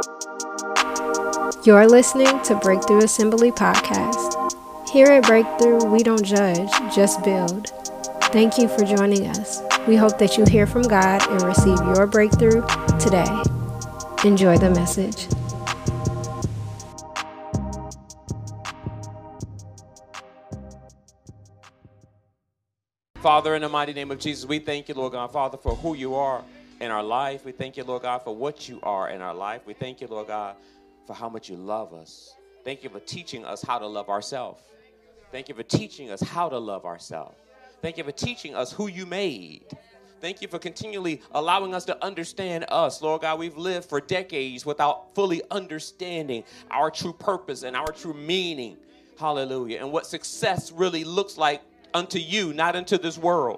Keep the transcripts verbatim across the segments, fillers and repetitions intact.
You're listening to Breakthrough Assembly Podcast. Here at Breakthrough, we don't judge, just build. Thank you for joining us. We hope that you hear from God and receive your breakthrough today. Enjoy the message. Father, in the mighty name of Jesus, we thank you, Lord God, Father, for who you are in our life. We thank you, Lord God, for what you are in our life. We thank you, Lord God, for how much you love us. Thank you for teaching us how to love ourselves. Thank you for teaching us how to love ourselves. Thank you for teaching us who you made. Thank you for continually allowing us to understand us. Lord God, we've lived for decades without fully understanding our true purpose and our true meaning. Hallelujah. And what success really looks like unto you, not unto this world.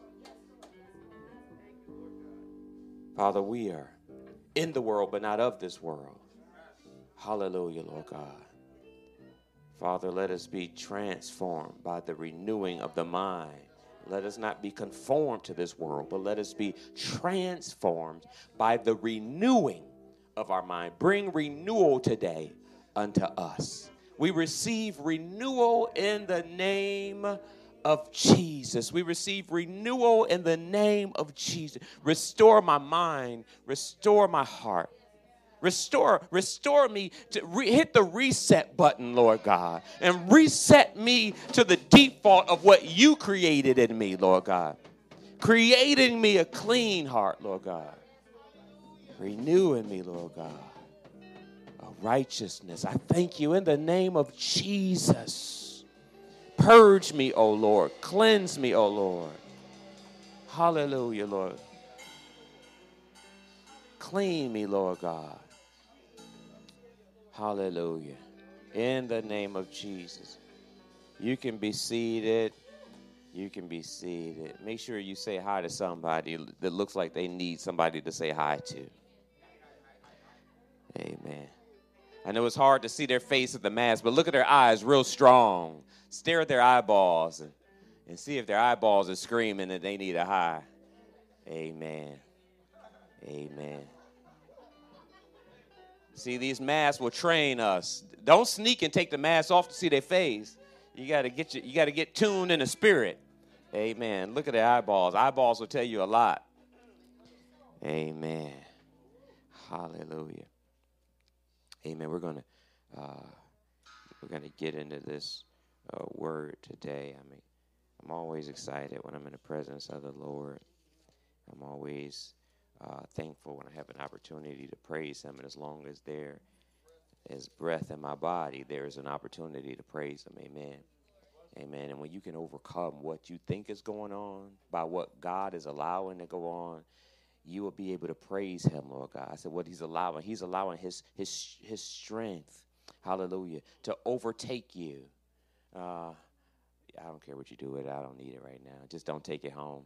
Father, we are in the world, but not of this world. Hallelujah, Lord God. Father, let us be transformed by the renewing of the mind. Let us not be conformed to this world, but let us be transformed by the renewing of our mind. Bring renewal today unto us. We receive renewal in the name of Jesus. We receive renewal in the name of Jesus. Restore my mind. Restore my heart. Restore, restore me to re- hit the reset button, Lord God, and reset me to the default of what you created in me, Lord God. Creating me a clean heart, Lord God. Renewing me, Lord God, a righteousness. I thank you in the name of Jesus. Purge me, O Lord. Cleanse me, O Lord. Hallelujah, Lord. Clean me, Lord God. Hallelujah. In the name of Jesus. You can be seated. You can be seated. Make sure you say hi to somebody that looks like they need somebody to say hi to. Amen. I know it's hard to see their face at the mask, but look at their eyes real strong. Stare at their eyeballs and, and see if their eyeballs are screaming that they need a hi. Amen. Amen. See, these masks will train us. Don't sneak and take the mask off to see their face. You got to get you, you got to get tuned in the spirit. Amen. Look at their eyeballs. Eyeballs will tell you a lot. Amen. Hallelujah. Amen. We're gonna uh, we're gonna get into this uh, word today. I mean, I'm always excited when I'm in the presence of the Lord. I'm always Uh, thankful when I have an opportunity to praise him, and as long as there is breath in my body, there is an opportunity to praise him. Amen. Amen. And when you can overcome what you think is going on by what God is allowing to go on, you will be able to praise him, Lord God. I said what he's allowing. He's allowing his his his strength, hallelujah, to overtake you. Uh, I don't care what you do with it. I don't need it right now. Just don't take it home.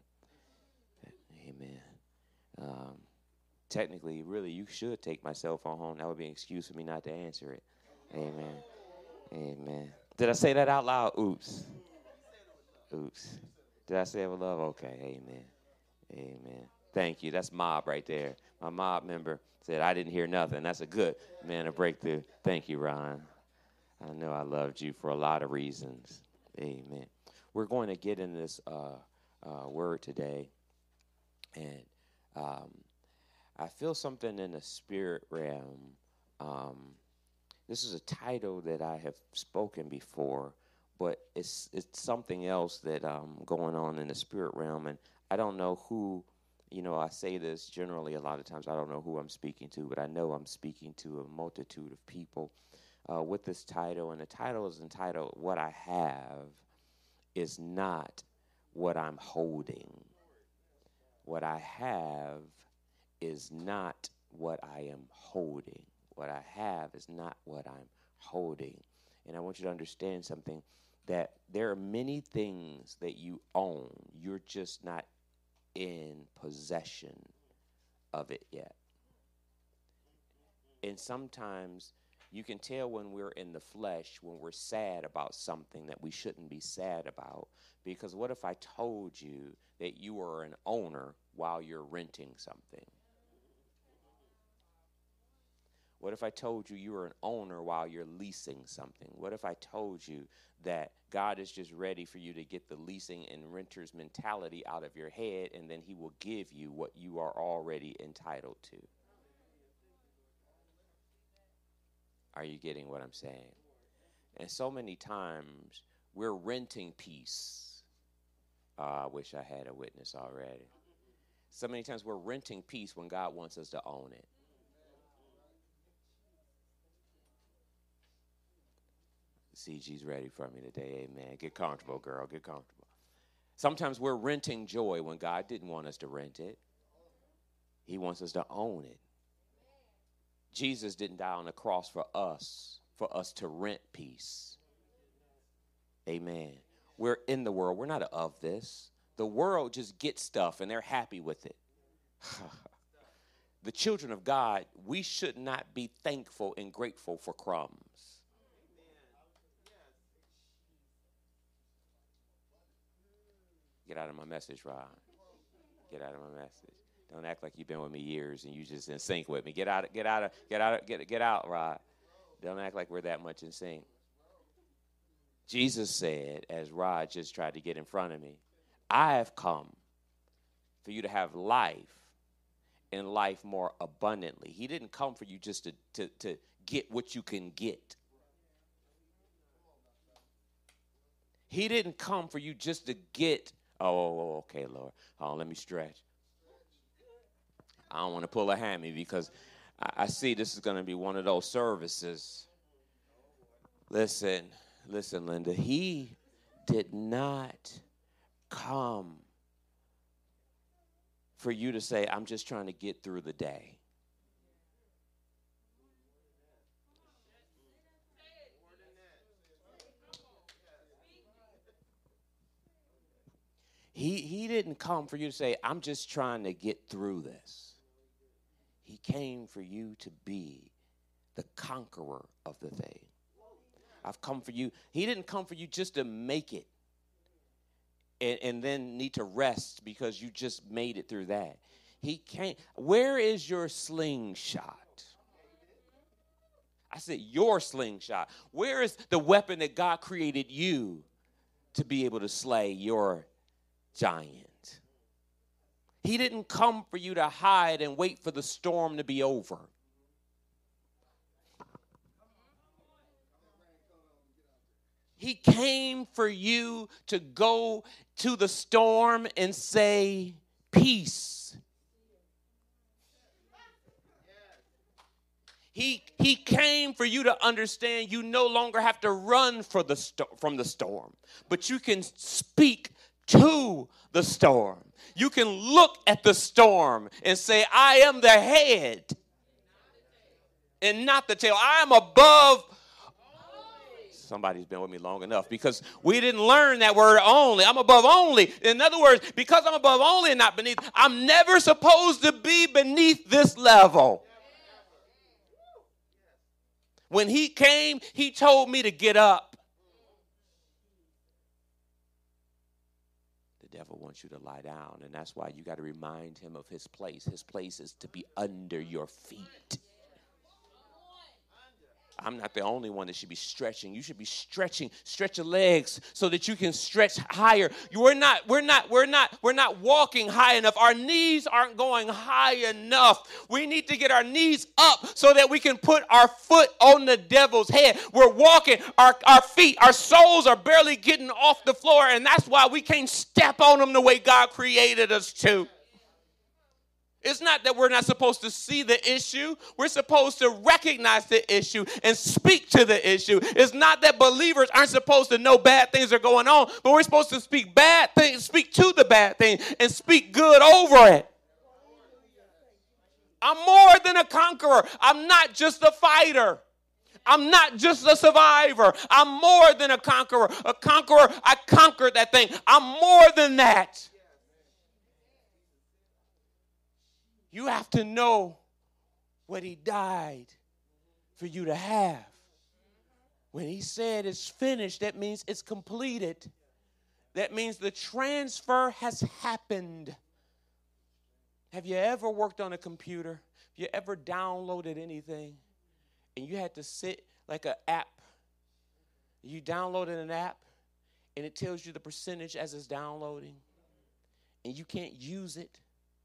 Amen. Um, technically, really, you should take my cell phone home. That would be an excuse for me not to answer it. Amen. Amen. Did I say that out loud? Oops. Oops. Did I say it with love? Okay. Amen. Amen. Thank you. That's Mob right there. My Mob member said, I didn't hear nothing. That's a good man of breakthrough. Thank you, Ron. I know I loved you for a lot of reasons. Amen. We're going to get in this uh, uh, word today, and Um, I feel something in the spirit realm. Um, this is a title that I have spoken before, but it's it's something else that um going on in the spirit realm, and I don't know who. You know, I say this generally a lot of times. I don't know who I'm speaking to, but I know I'm speaking to a multitude of people uh, with this title, and the title is entitled "What I Have Is Not What I'm Holding." What I have is not what I am holding. What I have is not what I'm holding. And I want you to understand something, that there are many things that you own. You're just not in possession of it yet. And sometimes you can tell when we're in the flesh, when we're sad about something that we shouldn't be sad about. Because what if I told you that you are an owner while you're renting something? What if I told you you were an owner while you're leasing something? What if I told you that God is just ready for you to get the leasing and renter's mentality out of your head, and then he will give you what you are already entitled to? Are you getting what I'm saying? And so many times we're renting peace. Uh, I wish I had a witness already. So many times we're renting peace when God wants us to own it. C G's ready for me today. Amen. Get comfortable, girl. Get comfortable. Sometimes we're renting joy when God didn't want us to rent it. He wants us to own it. Jesus didn't die on the cross for us, for us to rent peace. Amen. We're in the world. We're not of this. The world just gets stuff and they're happy with it. The children of God, we should not be thankful and grateful for crumbs. Get out of my message, Rod. Get out of my message. Don't act like you've been with me years and you just in sync with me. Get out, get out, get out, get get out, Rod. Don't act like we're that much in sync. Jesus said, as Rod just tried to get in front of me, I have come for you to have life and life more abundantly. He didn't come for you just to, to, to get what you can get. He didn't come for you just to get, oh, okay, Lord. Oh, let me stretch. I don't want to pull a hammy because I, I see this is going to be one of those services. Listen, listen, Linda. He did not come for you to say, I'm just trying to get through the day. He, he didn't come for you to say, I'm just trying to get through this. He came for you to be the conqueror of the thing. I've come for you. He didn't come for you just to make it and, and then need to rest because you just made it through that. He came. Where is your slingshot? I said your slingshot. Where is the weapon that God created you to be able to slay your giant? He didn't come for you to hide and wait for the storm to be over. He came for you to go to the storm and say, peace. He, he came for you to understand you no longer have to run for the sto- from the storm, but you can speak to the storm. You can look at the storm and say, I am the head and not the tail. I am above. Somebody's been with me long enough because we didn't learn that word only. I'm above only. In other words, because I'm above only and not beneath, I'm never supposed to be beneath this level. When he came, he told me to get up. The devil wants you to lie down, and that's why you got to remind him of his place. His place is to be under your feet. I'm not the only one that should be stretching. You should be stretching, stretch your legs so that you can stretch higher. We're not, we're not, we're not, we're not walking high enough. Our knees aren't going high enough. We need to get our knees up so that we can put our foot on the devil's head. We're walking, our, our feet, our soles are barely getting off the floor, and that's why we can't step on them the way God created us to. It's not that we're not supposed to see the issue. We're supposed to recognize the issue and speak to the issue. It's not that believers aren't supposed to know bad things are going on, but we're supposed to speak bad things, speak to the bad thing, and speak good over it. I'm more than a conqueror. I'm not just a fighter. I'm not just a survivor. I'm more than a conqueror. A conqueror, I conquered that thing. I'm more than that. You have to know what he died for you to have. When he said it's finished, that means it's completed. That means the transfer has happened. Have you ever worked on a computer? Have you ever downloaded anything? and you had to sit like an app. You downloaded an app, and it tells you the percentage as it's downloading, and you can't use it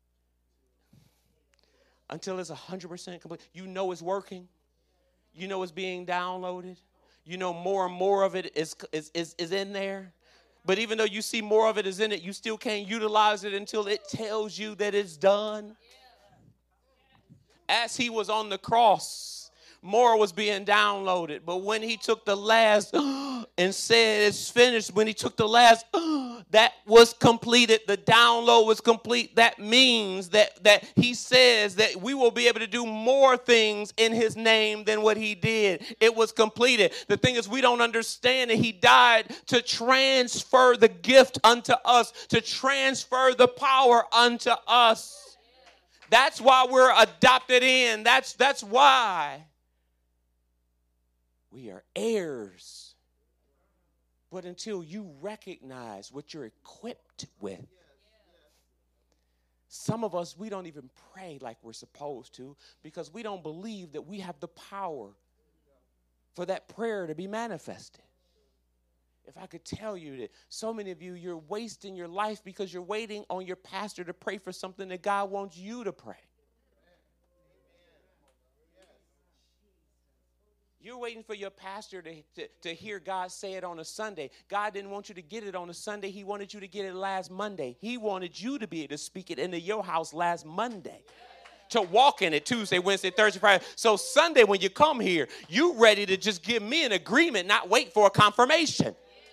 until it's one hundred percent complete. You know it's working. You know it's being downloaded. You know more and more of it is, is, is, is in there. But even though you see more of it is in it, you still can't utilize it until it tells you that it's done. As he was on the cross, more was being downloaded. But when he took the last and said it's finished, when he took the last, that was completed. The download was complete. That means that, that he says that we will be able to do more things in his name than what he did. It was completed. The thing is, we don't understand that he died to transfer the gift unto us, to transfer the power unto us. That's why we're adopted in. That's, that's why we are heirs. But until you recognize what you're equipped with, some of us, we don't even pray like we're supposed to because we don't believe that we have the power for that prayer to be manifested. If I could tell you that so many of you, you're wasting your life because you're waiting on your pastor to pray for something that God wants you to pray. You're waiting for your pastor to, to, to hear God say it on a Sunday. God didn't want you to get it on a Sunday. He wanted you to get it last Monday. He wanted you to be able to speak it into your house last Monday. To walk in it Tuesday, Wednesday, Thursday, Friday. So Sunday when you come here, you ready to just give me an agreement, not wait for a confirmation.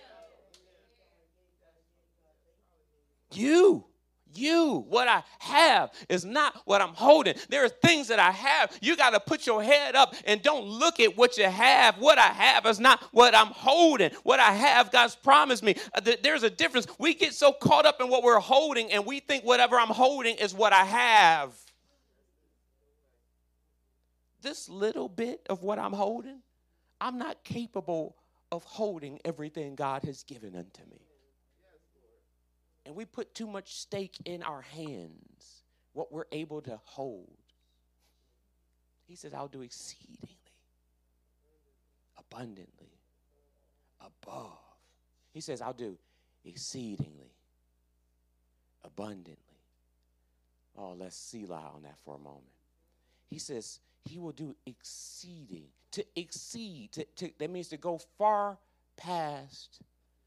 You. You, what I have is not what I'm holding. There are things that I have. You got to put your head up and don't look at what you have. What I have is not what I'm holding. What I have, God's promised me. There's a difference. We get so caught up in what we're holding and we think whatever I'm holding is what I have. This little bit of what I'm holding, I'm not capable of holding everything God has given unto me. And we put too much stake in our hands, what we're able to hold. He says, I'll do exceedingly, abundantly, above. He says, I'll do exceedingly, abundantly. Oh, let's Selah on that for a moment. He says, he will do exceeding. To exceed, to, to, that means to go far past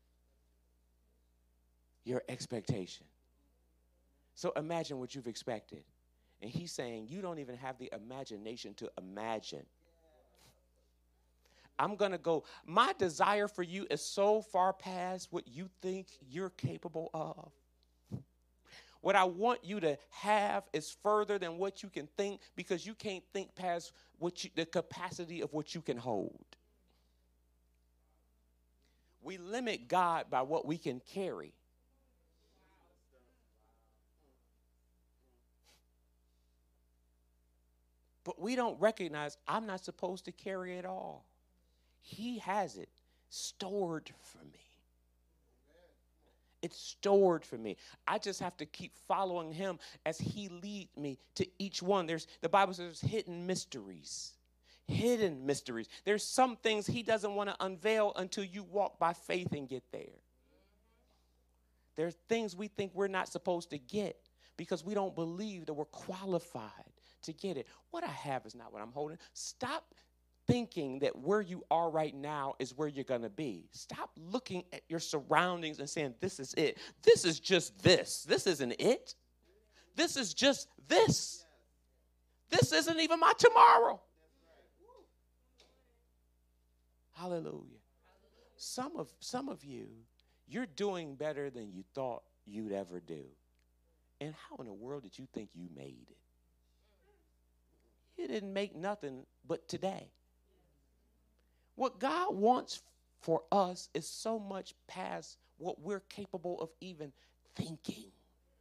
your expectation. So imagine what you've expected. And he's saying you don't even have the imagination to imagine. I'm going to go. My desire for you is so far past what you think you're capable of. What I want you to have is further than what you can think because you can't think past what you, the capacity of what you can hold. We limit God by what we can carry. But we don't recognize I'm not supposed to carry it all. He has it stored for me. It's stored for me. I just have to keep following him as he leads me to each one. There's the Bible says hidden mysteries. Hidden mysteries. There's some things he doesn't want to unveil until you walk by faith and get there. There's things we think we're not supposed to get because we don't believe that we're qualified to get it. What I have is not what I'm holding. Stop thinking that where you are right now is where you're going to be. Stop looking at your surroundings and saying, this is it. This is just this. This isn't it. This is just this. This isn't even my tomorrow. Hallelujah. Some of, some of you, you're doing better than you thought you'd ever do. And how in the world did you think you made it? You didn't make nothing but today. What God wants for us is so much past what we're capable of even thinking.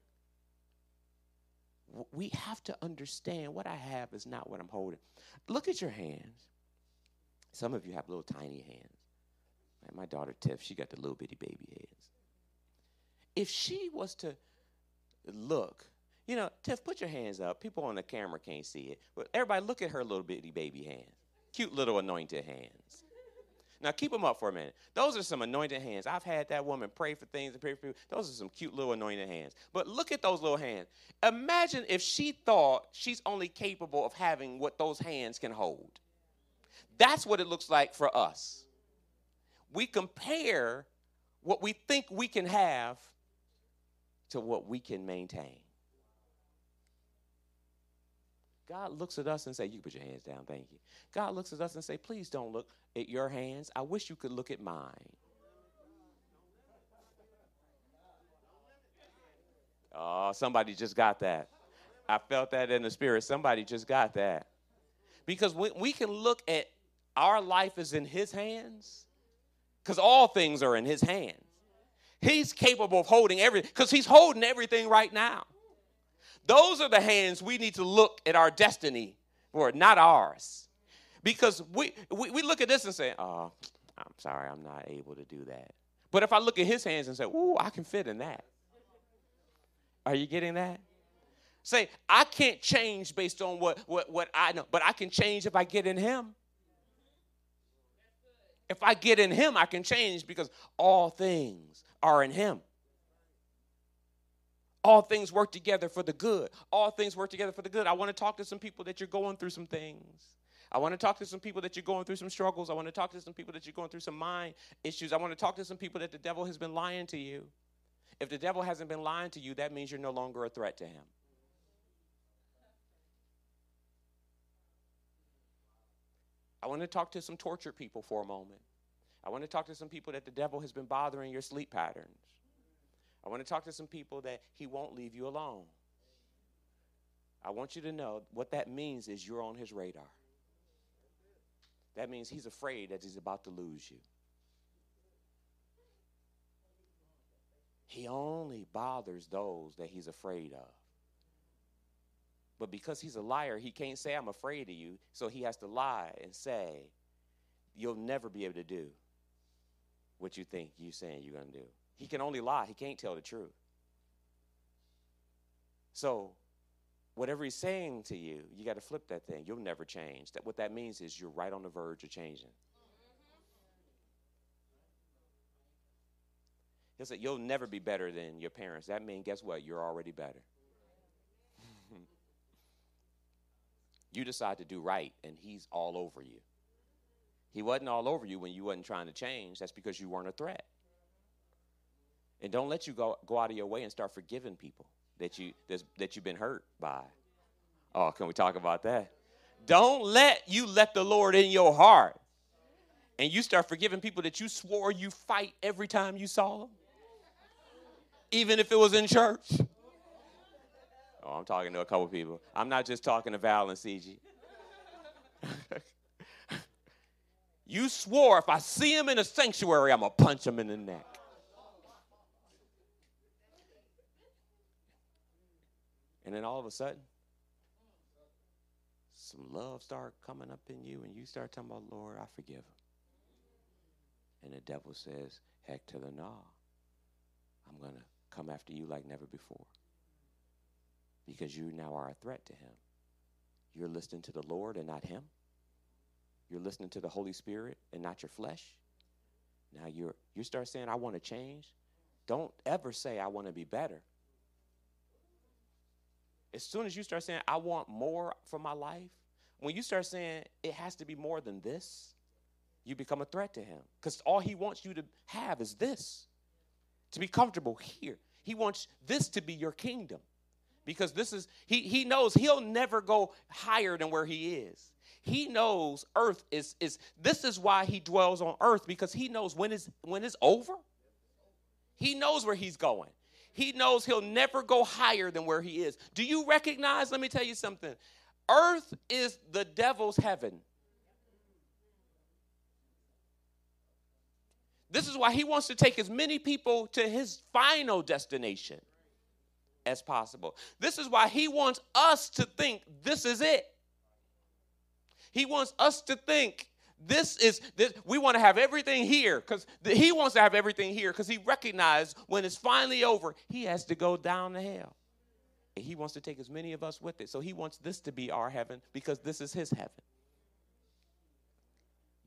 We have to understand what I have is not what I'm holding. Look at your hands. Some of you have little tiny hands. Like my daughter Tiff, she got the little bitty baby hands. If she was to look, you know, Tiff, put your hands up. People on the camera can't see it. But everybody look at her little bitty baby hands. Cute little anointed hands. Now, keep them up for a minute. Those are some anointed hands. I've had that woman pray for things and pray for people. Those are some cute little anointed hands. But look at those little hands. Imagine if she thought she's only capable of having what those hands can hold. That's what it looks like for us. We compare what we think we can have to what we can maintain. God looks at us and say, you can put your hands down, thank you. God looks at us and say, please don't look at your hands. I wish you could look at mine. Oh, somebody just got that. I felt that in the spirit. Somebody just got that. Because we, we can look at our life as in his hands, because all things are in his hands. He's capable of holding everything, because he's holding everything right now. Those are the hands we need to look at our destiny for, not ours. Because we, we, we look at this and say, oh, I'm sorry, I'm not able to do that. But if I look at his hands and say, ooh, I can fit in that. Are you getting that? Say, I can't change based on what, what, what I know, but I can change if I get in him. If I get in him, I can change because all things are in him. All things work together for the good. All things work together for the good. I want to talk to some people that you're going through some things. I want to talk to some people that you're going through some struggles. I want to talk to some people that you're going through some mind issues. I want to talk to some people that the devil has been lying to you. If the devil hasn't been lying to you, that means you're no longer a threat to him. I want to talk to some tortured people for a moment. I want to talk to some people that the devil has been bothering your sleep patterns. I want to talk to some people that he won't leave you alone. I want you to know what that means is you're on his radar. That means he's afraid that he's about to lose you. He only bothers those that he's afraid of. But because he's a liar, he can't say, I'm afraid of you. So he has to lie and say, you'll never be able to do what you think you're saying you're going to do. He can only lie. He can't tell the truth. So whatever he's saying to you, you got to flip that thing. You'll never change. That, what that means is you're right on the verge of changing. He'll say, you'll never be better than your parents. That means, guess what? You're already better. You decide to do right, and he's all over you. He wasn't all over you when you wasn't trying to change. That's because you weren't a threat. And don't let you go, go out of your way and start forgiving people that, you, that you've been hurt by. Oh, can we talk about that? Don't let you let the Lord in your heart and you start forgiving people that you swore you fight every time you saw them, even if it was in church. Oh, I'm talking to a couple people. I'm not just talking to Val and C G. You swore if I see him in a sanctuary, I'm going to punch him in the neck. And then all of a sudden, some love start coming up in you, and you start talking about, Lord, I forgive him. And the devil says, heck to the no. I'm going to come after you like never before. Because you now are a threat to him. You're listening to the Lord and not him. You're listening to the Holy Spirit and not your flesh. Now you're you start saying, I want to change. Don't ever say, I want to be better. As soon as you start saying, I want more from my life, when you start saying it has to be more than this, you become a threat to him. Because all he wants you to have is this, to be comfortable here. He wants this to be your kingdom. Because this is, he, he knows he'll never go higher than where he is. He knows earth is, is, this is why he dwells on earth, because he knows when it's, when it's over, he knows where he's going. He knows he'll never go higher than where he is. Do you recognize, let me tell you something, earth is the devil's heaven. This is why he wants to take as many people to his final destination as possible. This is why he wants us to think this is it. He wants us to think this is, this, we want to have everything here, because he wants to have everything here because he recognized when it's finally over, he has to go down to hell. And he wants to take as many of us with it. So he wants this to be our heaven because this is his heaven.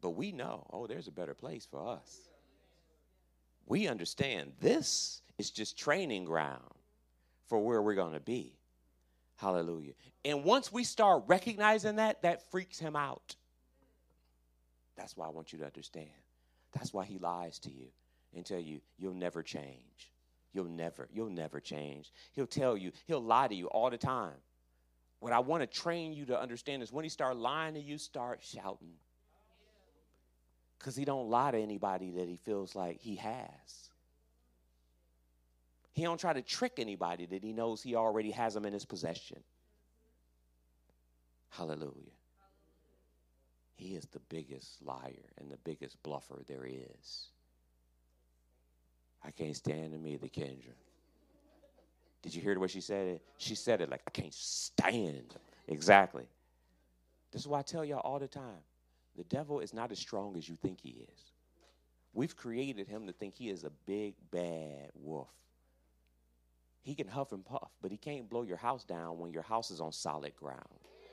But we know, oh, there's a better place for us. We understand this is just training ground for where we're going to be. Hallelujah. And once we start recognizing that, that freaks him out. That's why I want you to understand. That's why he lies to you and tell you you'll never change. You'll never, you'll never change. He'll tell you, he'll lie to you all the time. What I want to train you to understand is when he starts lying to you, start shouting. Because he don't lie to anybody that he feels like he has. He don't try to trick anybody that he knows he already has them in his possession. Hallelujah. He is the biggest liar and the biggest bluffer there is. I can't stand him either, Kendra. Did you hear the way she said it? She said it like, I can't stand him. Exactly. This is why I tell y'all all the time. The devil is not as strong as you think he is. We've created him to think he is a big, bad wolf. He can huff and puff, but he can't blow your house down when your house is on solid ground.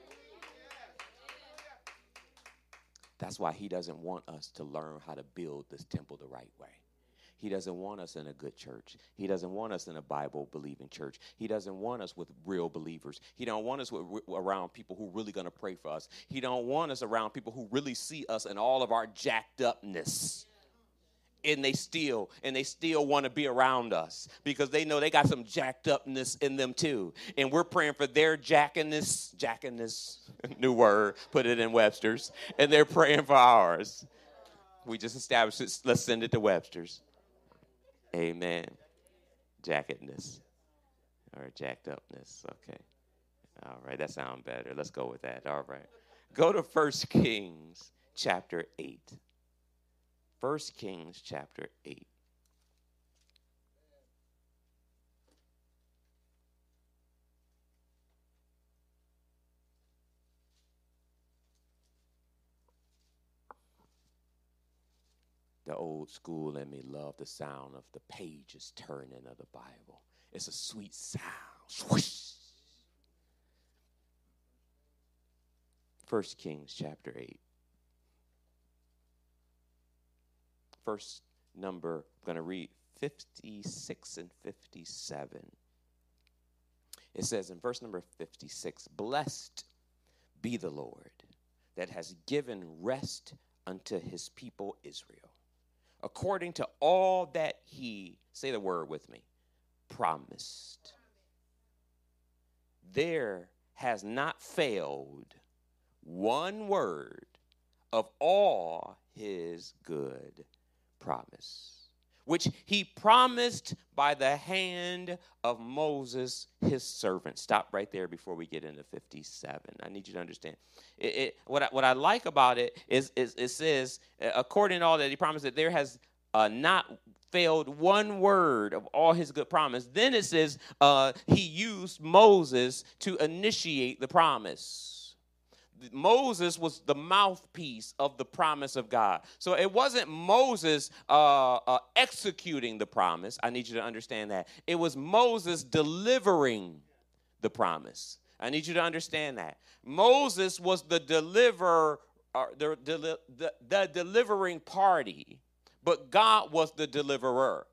That's why he doesn't want us to learn how to build this temple the right way. He doesn't want us in a good church. He doesn't want us in a Bible-believing church. He doesn't want us with real believers. He don't want us with, around people who are really going to pray for us. He don't want us around people who really see us in all of our jacked upness. And they still, and they still want to be around us because they know they got some jacked upness in them too. And we're praying for their jackiness, jackiness, new word, put it in Webster's, and they're praying for ours. We just established it. Let's send it to Webster's. Amen. Jackedness or jacked upness. Okay. All right. That sounds better. Let's go with that. All right. Go to First Kings chapter eight. First Kings chapter eight. The old school in me love the sound of the pages turning of the Bible. It's a sweet sound. Swoosh. First Kings chapter eight. First number, I'm going to read fifty-six and fifty-seven. It says in verse number fifty-six, blessed be the Lord that has given rest unto his people Israel, according to all that he, say the word with me, promised. There has not failed one word of all his good promise, which he promised by the hand of Moses, his servant. Stop right there before we get into fifty-seven. I need you to understand. It, it, what, I, what I like about it is, is it says, according to all that he promised, that there has uh, not failed one word of all his good promise. Then it says uh, he used Moses to initiate the promise. Moses was the mouthpiece of the promise of God. So it wasn't Moses uh, uh, executing the promise. I need you to understand that. It was Moses delivering the promise. I need you to understand that. Moses was the deliverer, uh, the, the, the, the delivering party, but God was the deliverer.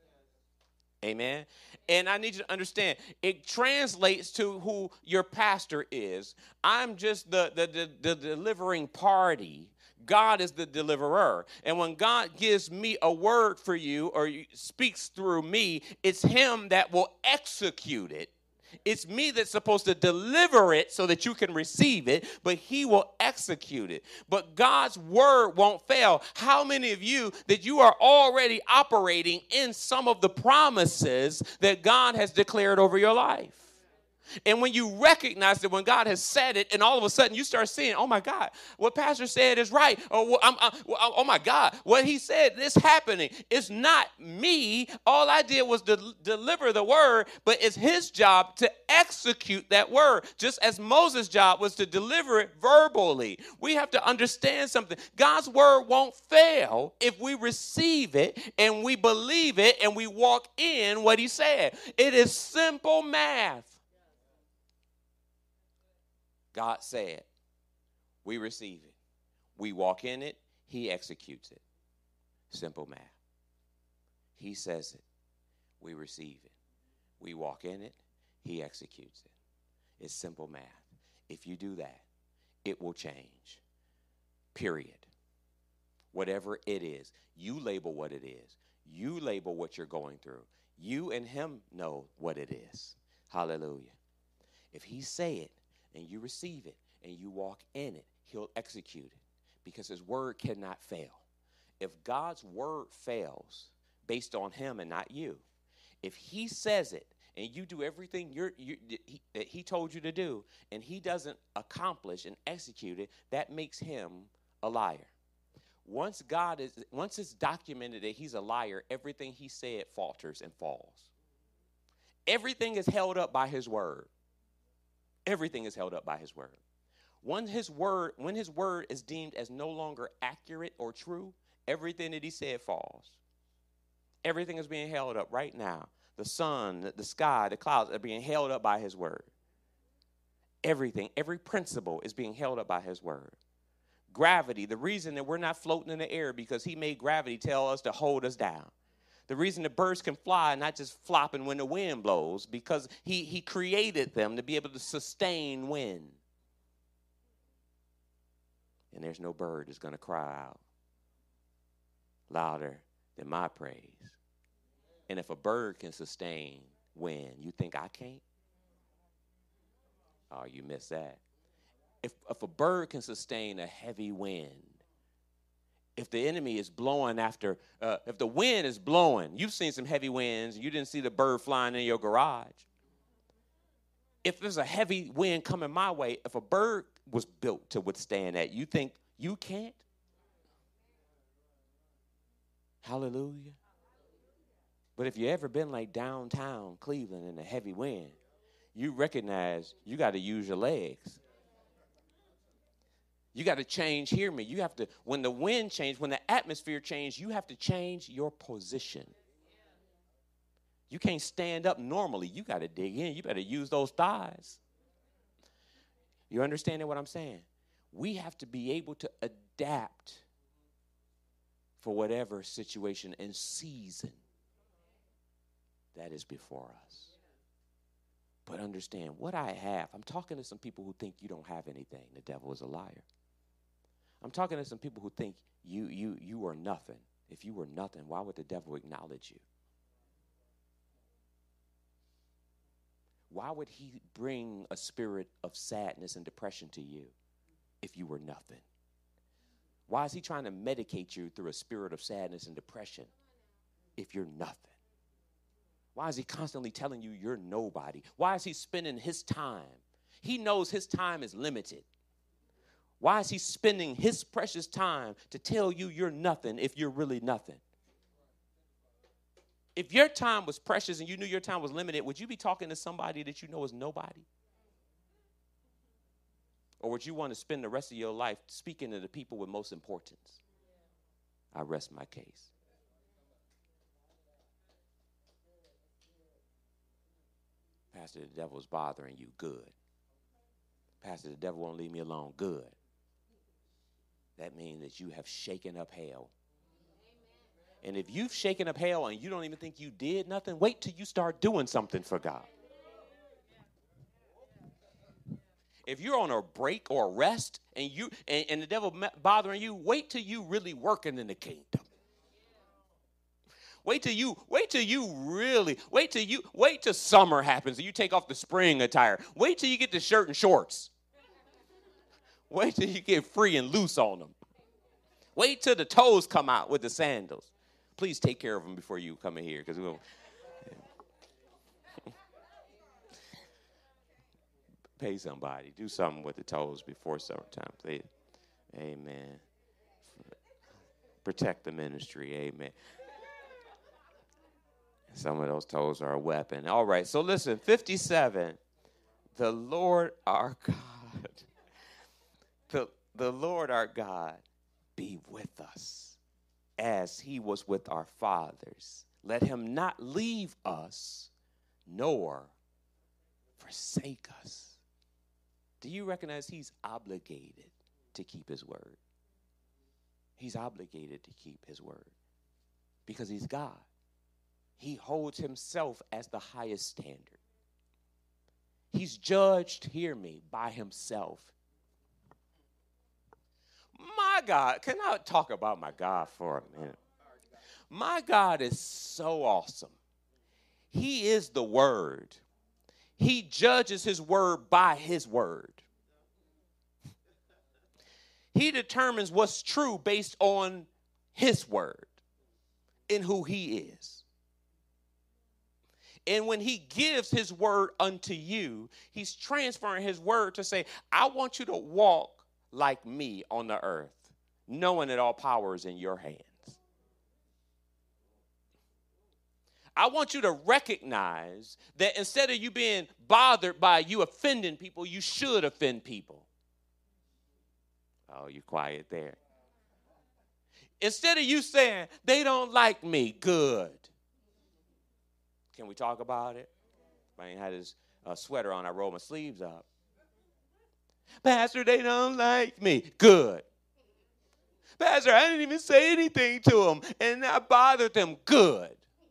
Amen. And I need you to understand, it translates to who your pastor is. I'm just the, the, the, the delivering party. God is the deliverer. And when God gives me a word for you or speaks through me, it's him that will execute it. It's me that's supposed to deliver it so that you can receive it, but he will execute it. But God's word won't fail. How many of you that you are already operating in some of the promises that God has declared over your life? And when you recognize that when God has said it, and all of a sudden you start seeing, oh my God, what Pastor said is right. Or I'm, I'm, oh my God, what he said is happening. It's not me. All I did was de- deliver the word, but it's his job to execute that word, just as Moses' job was to deliver it verbally. We have to understand something. God's word won't fail if we receive it and we believe it and we walk in what he said. It is simple math. God said, we receive it. We walk in it. he executes it. Simple math. He says it. We receive it. We walk in it. He executes it. It's simple math. If you do that, it will change. Period. Whatever it is, you label what it is. You label what you're going through. You and him know what it is. Hallelujah. If he say it and you receive it and you walk in it, he'll execute it because his word cannot fail. If God's word fails based on him and not you, if he says it and you do everything you're, you, he, that he told you to do and he doesn't accomplish and execute it, that makes him a liar. Once God is, once it's documented that he's a liar, everything he said falters and falls. Everything is held up by his word. Everything is held up by his word. When his word, when his word is deemed as no longer accurate or true, everything that he said falls. Everything is being held up right now. The sun, the, the sky, the clouds are being held up by his word. Everything, every principle is being held up by his word. Gravity, the reason that we're not floating in the air because he made gravity tell us to hold us down. The reason the birds can fly, not just flopping when the wind blows, because he, he created them to be able to sustain wind. And there's no bird that's going to cry out louder than my praise. And if a bird can sustain wind, you think I can't? Oh, you missed that. If, if a bird can sustain a heavy wind, if the enemy is blowing after, uh, if the wind is blowing, you've seen some heavy winds, you didn't see the bird flying in your garage. If there's a heavy wind coming my way, if a bird was built to withstand that, you think you can't? Hallelujah. But if you ever been like downtown Cleveland in a heavy wind, you recognize you got to use your legs. You got to change, hear me. You have to, when the wind changes, when the atmosphere changes, you have to change your position. You can't stand up normally. You got to dig in. You better use those thighs. You understanding what I'm saying? We have to be able to adapt for whatever situation and season that is before us. But understand, what I have, I'm talking to some people who think you don't have anything. The devil is a liar. I'm talking to some people who think you you you are nothing. If you were nothing, why would the devil acknowledge you? Why would he bring a spirit of sadness and depression to you if you were nothing? Why is he trying to medicate you through a spirit of sadness and depression if you're nothing? Why is he constantly telling you you're nobody? Why is he spending his time? He knows his time is limited. Why is he spending his precious time to tell you you're nothing if you're really nothing? If your time was precious and you knew your time was limited, would you be talking to somebody that you know is nobody? Or would you want to spend the rest of your life speaking to the people with most importance? I rest my case. Pastor, the devil's bothering you. Good. Pastor, the devil won't leave me alone. Good. That means that you have shaken up hell. And if you've shaken up hell and you don't even think you did nothing, wait till you start doing something for God. If you're on a break or a rest and you and, and the devil bothering you, wait till you really working in the kingdom. Wait till you, wait till you really, wait till you, wait till summer happens and you take off the spring attire. Wait till you get the shirt and shorts. Wait till you get free and loose on them. Wait till the toes come out with the sandals. Please take care of them before you come in here, because we'll yeah. Pay somebody. Do something with the toes before summertime, please. Amen. Protect the ministry. Amen. Some of those toes are a weapon. All right, so listen, fifty-seven. The Lord our God. The, the Lord our God be with us as he was with our fathers. Let him not leave us nor forsake us. Do you recognize he's obligated to keep his word? he's obligated to keep his word because he's God. He holds himself as the highest standard. He's judged, hear me, by himself. My God, can I talk about my God for a minute? My God is so awesome. He is the word. He judges his word by his word. He determines what's true based on his word and who he is. And when he gives his word unto you, he's transferring his word to say, I want you to walk like me on the earth, knowing that all power is in your hands. I want you to recognize that instead of you being bothered by you offending people, you should offend people. Oh, you're quiet there. Instead of you saying, they don't like me, good. Can we talk about it? I ain't had his uh, sweater on. I rolled my sleeves up. Pastor, they don't like me. Good. Pastor, I didn't even say anything to them, and I bothered them. Good.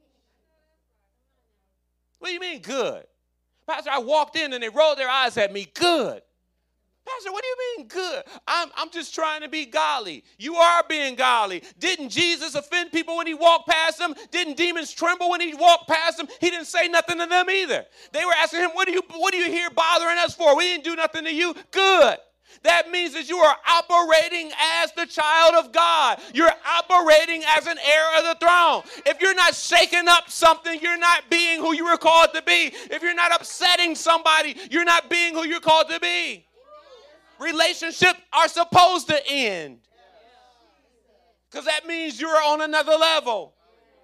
What do you mean, good? Pastor, I walked in and they rolled their eyes at me. Good. Pastor, what do you mean good? I'm, I'm just trying to be godly. You are being godly. Didn't Jesus offend people when he walked past them? Didn't demons tremble when he walked past them? He didn't say nothing to them either. They were asking him, what do you, what are you here bothering us for? We didn't do nothing to you. Good. That means that you are operating as the child of God. You're operating as an heir of the throne. If you're not shaking up something, you're not being who you were called to be. If you're not upsetting somebody, you're not being who you're called to be. Relationships are supposed to end because that means you're on another level.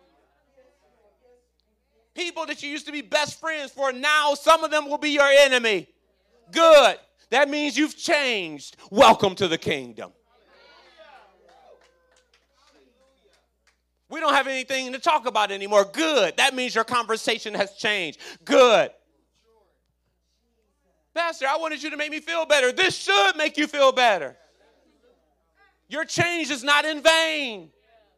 People that you used to be best friends for, now some of them will be your enemy. Good. That means you've changed. Welcome to the kingdom. We don't have anything to talk about anymore. Good. That means your conversation has changed. Good. Pastor, I wanted you to make me feel better. This should make you feel better. Your change is not in vain.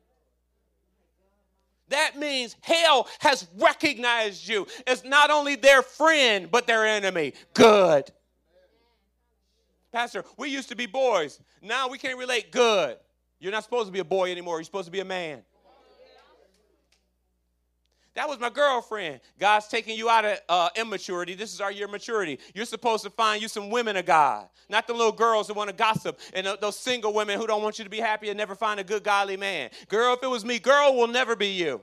That means hell has recognized you as not only their friend, but their enemy. Good. Pastor, we used to be boys. Now we can't relate. Good. You're not supposed to be a boy anymore. You're supposed to be a man. That was my girlfriend. God's taking you out of uh, immaturity. This is our year of maturity. You're supposed to find you some women of God, not the little girls who want to gossip and th- those single women who don't want you to be happy and never find a good godly man. Girl, if it was me, girl will never be you.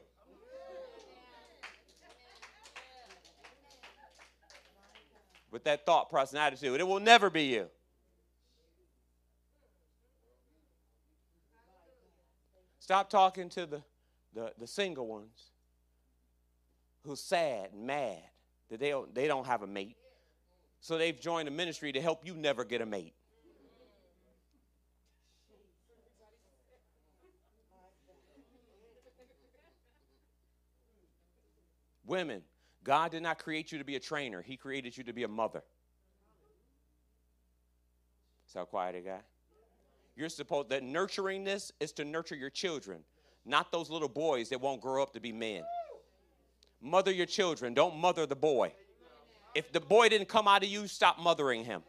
With that thought process and attitude, it will never be you. Stop talking to the, the, the single ones who's sad and mad that they don't, they don't have a mate. So they've joined a ministry to help you never get a mate. Women, God did not create you to be a trainer. He created you to be a mother. See how quiet it got? You're supposed, that nurturingness is to nurture your children, not those little boys that won't grow up to be men. Mother your children. Don't mother the boy. If the boy didn't come out of you, stop mothering him.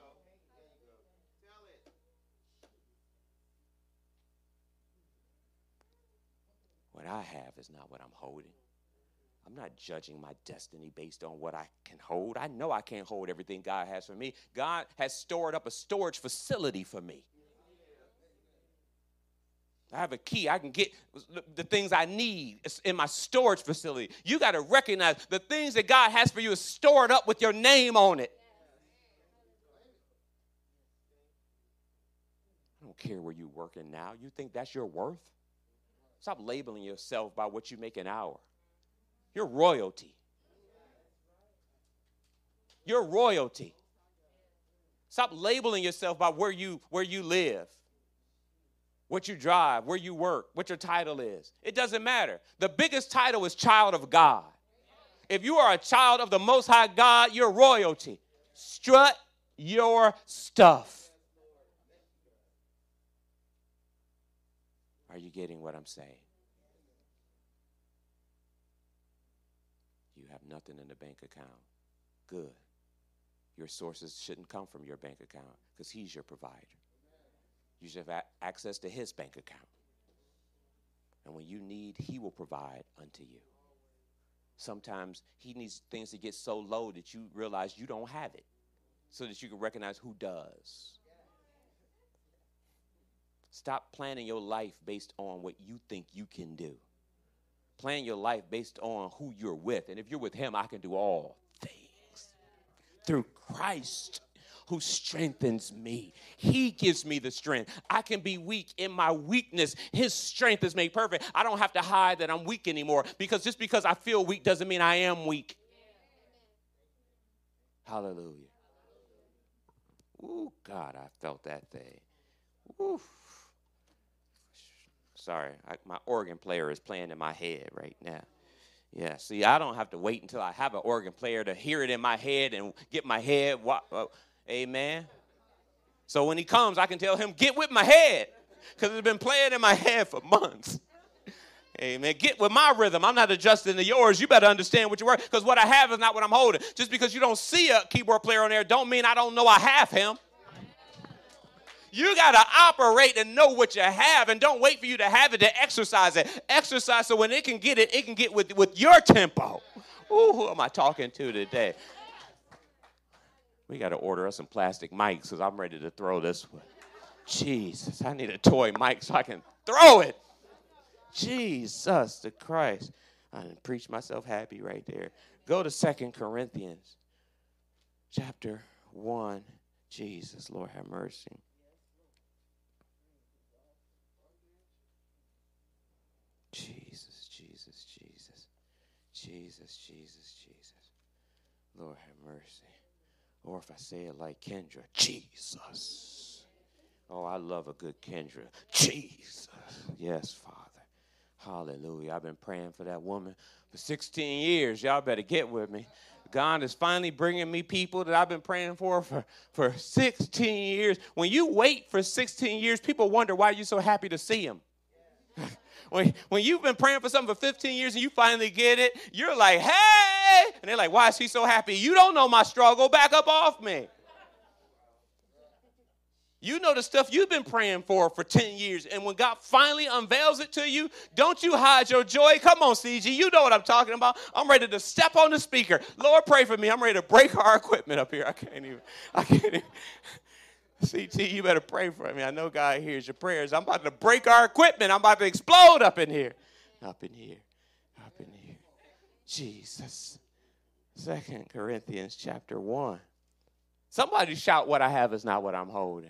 What I have is not what I'm holding. I'm not judging my destiny based on what I can hold. I know I can't hold everything God has for me. God has stored up a storage facility for me. I have a key. I can get the things I need in my storage facility. You got to recognize the things that God has for you is stored up with your name on it. I don't care where you're working now. You think that's your worth? Stop labeling yourself by what you make an hour. You're royalty. You're royalty. Stop labeling yourself by where you where you live, what you drive, where you work, what your title is. It doesn't matter. The biggest title is child of God. If you are a child of the Most High God, you're royalty. Strut your stuff. Are you getting what I'm saying? You have nothing in the bank account. Good. Your sources shouldn't come from your bank account because he's your provider. You should have access to his bank account. And when you need, he will provide unto you. Sometimes he needs things to get so low that you realize you don't have it so that you can recognize who does. Stop planning your life based on what you think you can do. Plan your life based on who you're with. And if you're with him, I can do all things through Christ who strengthens me. He gives me the strength. I can be weak in my weakness. His strength is made perfect. I don't have to hide that I'm weak anymore because just because I feel weak doesn't mean I am weak. Hallelujah. Ooh, God, I felt that thing. Ooh. Sorry, I, my organ player is playing in my head right now. Yeah, see, I don't have to wait until I have an organ player to hear it in my head and get my head. Uh, amen. So when he comes, I can tell him, get with my head, because it's been playing in my head for months. Amen. Get with my rhythm. I'm not adjusting to yours. You better understand what you were, because what I have is not what I'm holding. Just because you don't see a keyboard player on there don't mean I don't know I have him. You got to operate and know what you have, and don't wait for you to have it to exercise it. Exercise so when it can get it, it can get with, with your tempo. Ooh, who am I talking to today? We got to order us some plastic mics because I'm ready to throw this one. Jesus, I need a toy mic so I can throw it. Jesus the Christ. I didn't preach myself happy right there. Go to Second Corinthians chapter one. Jesus, Lord have mercy. Jesus, Jesus, Jesus, Jesus, Jesus, Jesus. Lord have mercy. Or if I say it like Kendra, Jesus. Oh, I love a good Kendra. Jesus. Yes, Father. Hallelujah. I've been praying for that woman for sixteen years. Y'all better get with me. God is finally bringing me people that I've been praying for, for for sixteen years. When you wait for sixteen years, people wonder why you're so happy to see them. When, when you've been praying for something for fifteen years and you finally get it, you're like, hey! And they're like, why is he so happy? You don't know my struggle. Back up off me. You know the stuff you've been praying for for ten years. And when God finally unveils it to you, don't you hide your joy. Come on, C G. You know what I'm talking about. I'm ready to step on the speaker. Lord, pray for me. I'm ready to break our equipment up here. I can't even. I can't even. C T, you better pray for me. I know God hears your prayers. I'm about to break our equipment. I'm about to explode up in here. Up in here. Up in here. Jesus. Second Corinthians chapter one. Somebody shout, what I have is not what I'm holding.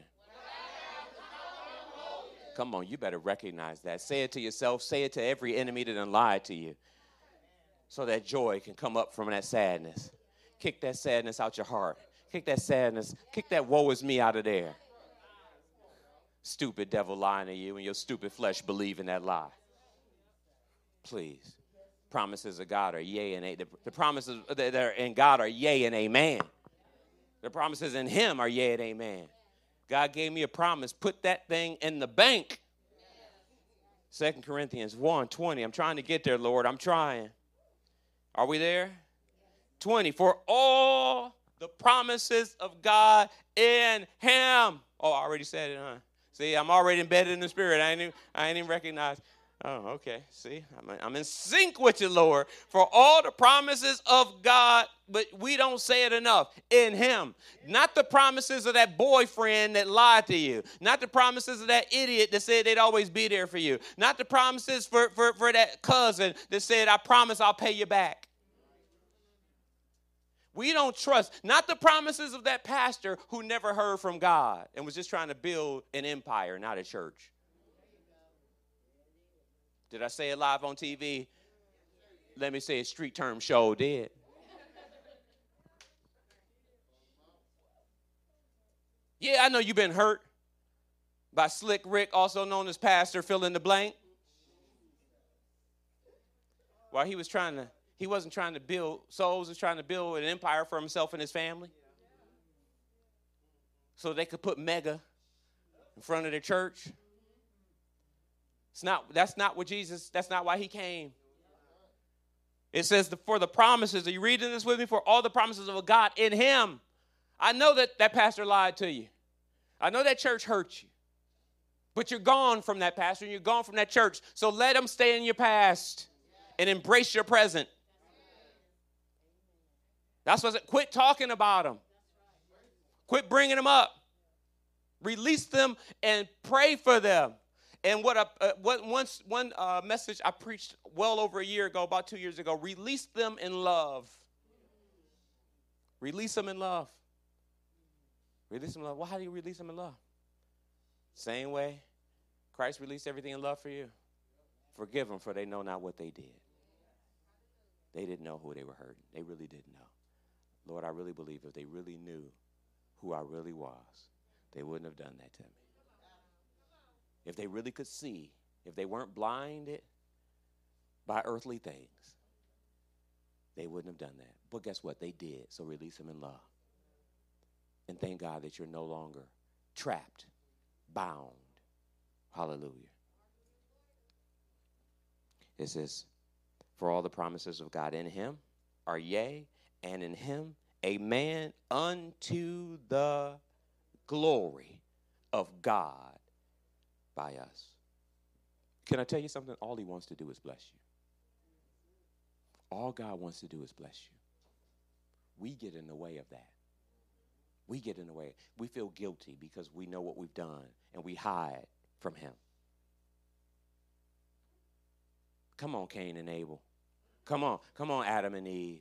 Come on, you better recognize that. Say it to yourself. Say it to every enemy that done lied to you. So that joy can come up from that sadness. Kick that sadness out your heart. Kick that sadness, kick that woe is me out of there. Stupid devil lying to you and your stupid flesh believing that lie. Please. Promises of God are yea and amen. The promises that are in God are yea and amen. The promises in him are yea and amen. God gave me a promise. Put that thing in the bank. Second Corinthians one twenty. I'm trying to get there, Lord. I'm trying. Are we there? twenty. For all the promises of God in him. Oh, I already said it, huh? See, I'm already embedded in the spirit. I ain't even, I ain't even recognize. Oh, okay. See, I'm, I'm in sync with you, Lord. For all the promises of God, but we don't say it enough, in him. Not the promises of that boyfriend that lied to you. Not the promises of that idiot that said they'd always be there for you. Not the promises for, for, for that cousin that said, I promise I'll pay you back. We don't trust, not the promises of that pastor who never heard from God and was just trying to build an empire, not a church. Did I say it live on T V? Let me say a street term show did. Yeah, I know you've been hurt by Slick Rick, also known as Pastor Fill in the Blank. While he was trying to He wasn't trying to build souls. He was trying to build an empire for himself and his family. So they could put mega in front of their church. It's not, that's not what Jesus, that's not why he came. It says, the, for the promises, are you reading this with me? For all the promises of God in him. I know that that pastor lied to you. I know that church hurt you. But you're gone from that pastor and you're gone from that church. So let them stay in your past and embrace your present. That's what I said. Quit talking about them. Quit bringing them up. Release them and pray for them. And what a, uh, what once one uh, message I preached well over a year ago, about two years ago, release them in love. Release them in love. Release them in love. Well, how do you release them in love? Same way Christ released everything in love for you. Forgive them, for they know not what they did. They didn't know who they were hurting. They really didn't know. Lord, I really believe if they really knew who I really was, they wouldn't have done that to me. If they really could see, if they weren't blinded by earthly things, they wouldn't have done that. But guess what? They did. So release them in love. And thank God that you're no longer trapped, bound. Hallelujah. It says, for all the promises of God in him are yea, and in him amen, unto the glory of God by us. Can I tell you something? All he wants to do is bless you. All God wants to do is bless you. We get in the way of that. We get in the way. We feel guilty because we know what we've done, and we hide from him. Come on, Cain and Abel. Come on. Come on, Adam and Eve.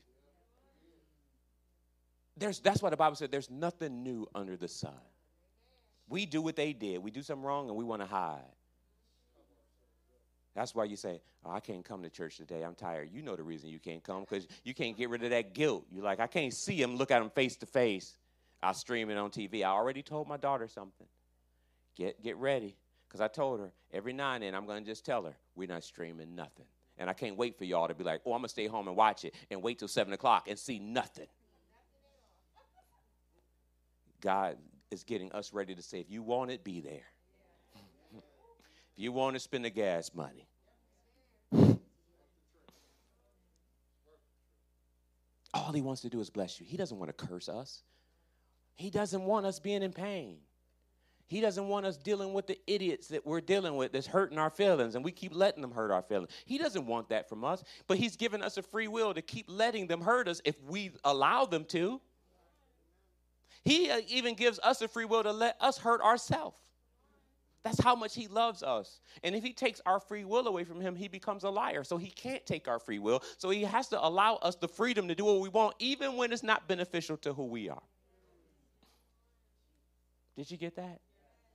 There's, that's why the Bible said there's nothing new under the sun. We do what they did. We do something wrong, and we want to hide. That's why you say, oh, I can't come to church today. I'm tired. You know the reason you can't come, because you can't get rid of that guilt. You're like, I can't see him, look at him face to face. I'll stream it on T V. I already told my daughter something. Get get ready, because I told her every now and then I'm going to just tell her, we're not streaming nothing. And I can't wait for y'all to be like, oh, I'm going to stay home and watch it and wait till seven o'clock and see nothing. God is getting us ready to say, if you want it, be there. If you want to spend the gas money. All he wants to do is bless you. He doesn't want to curse us. He doesn't want us being in pain. He doesn't want us dealing with the idiots that we're dealing with that's hurting our feelings, and we keep letting them hurt our feelings. He doesn't want that from us, but he's given us a free will to keep letting them hurt us if we allow them to. He even gives us a free will to let us hurt ourselves. That's how much he loves us. And if he takes our free will away from him, he becomes a liar. So he can't take our free will. So he has to allow us the freedom to do what we want, even when it's not beneficial to who we are. Did you get that?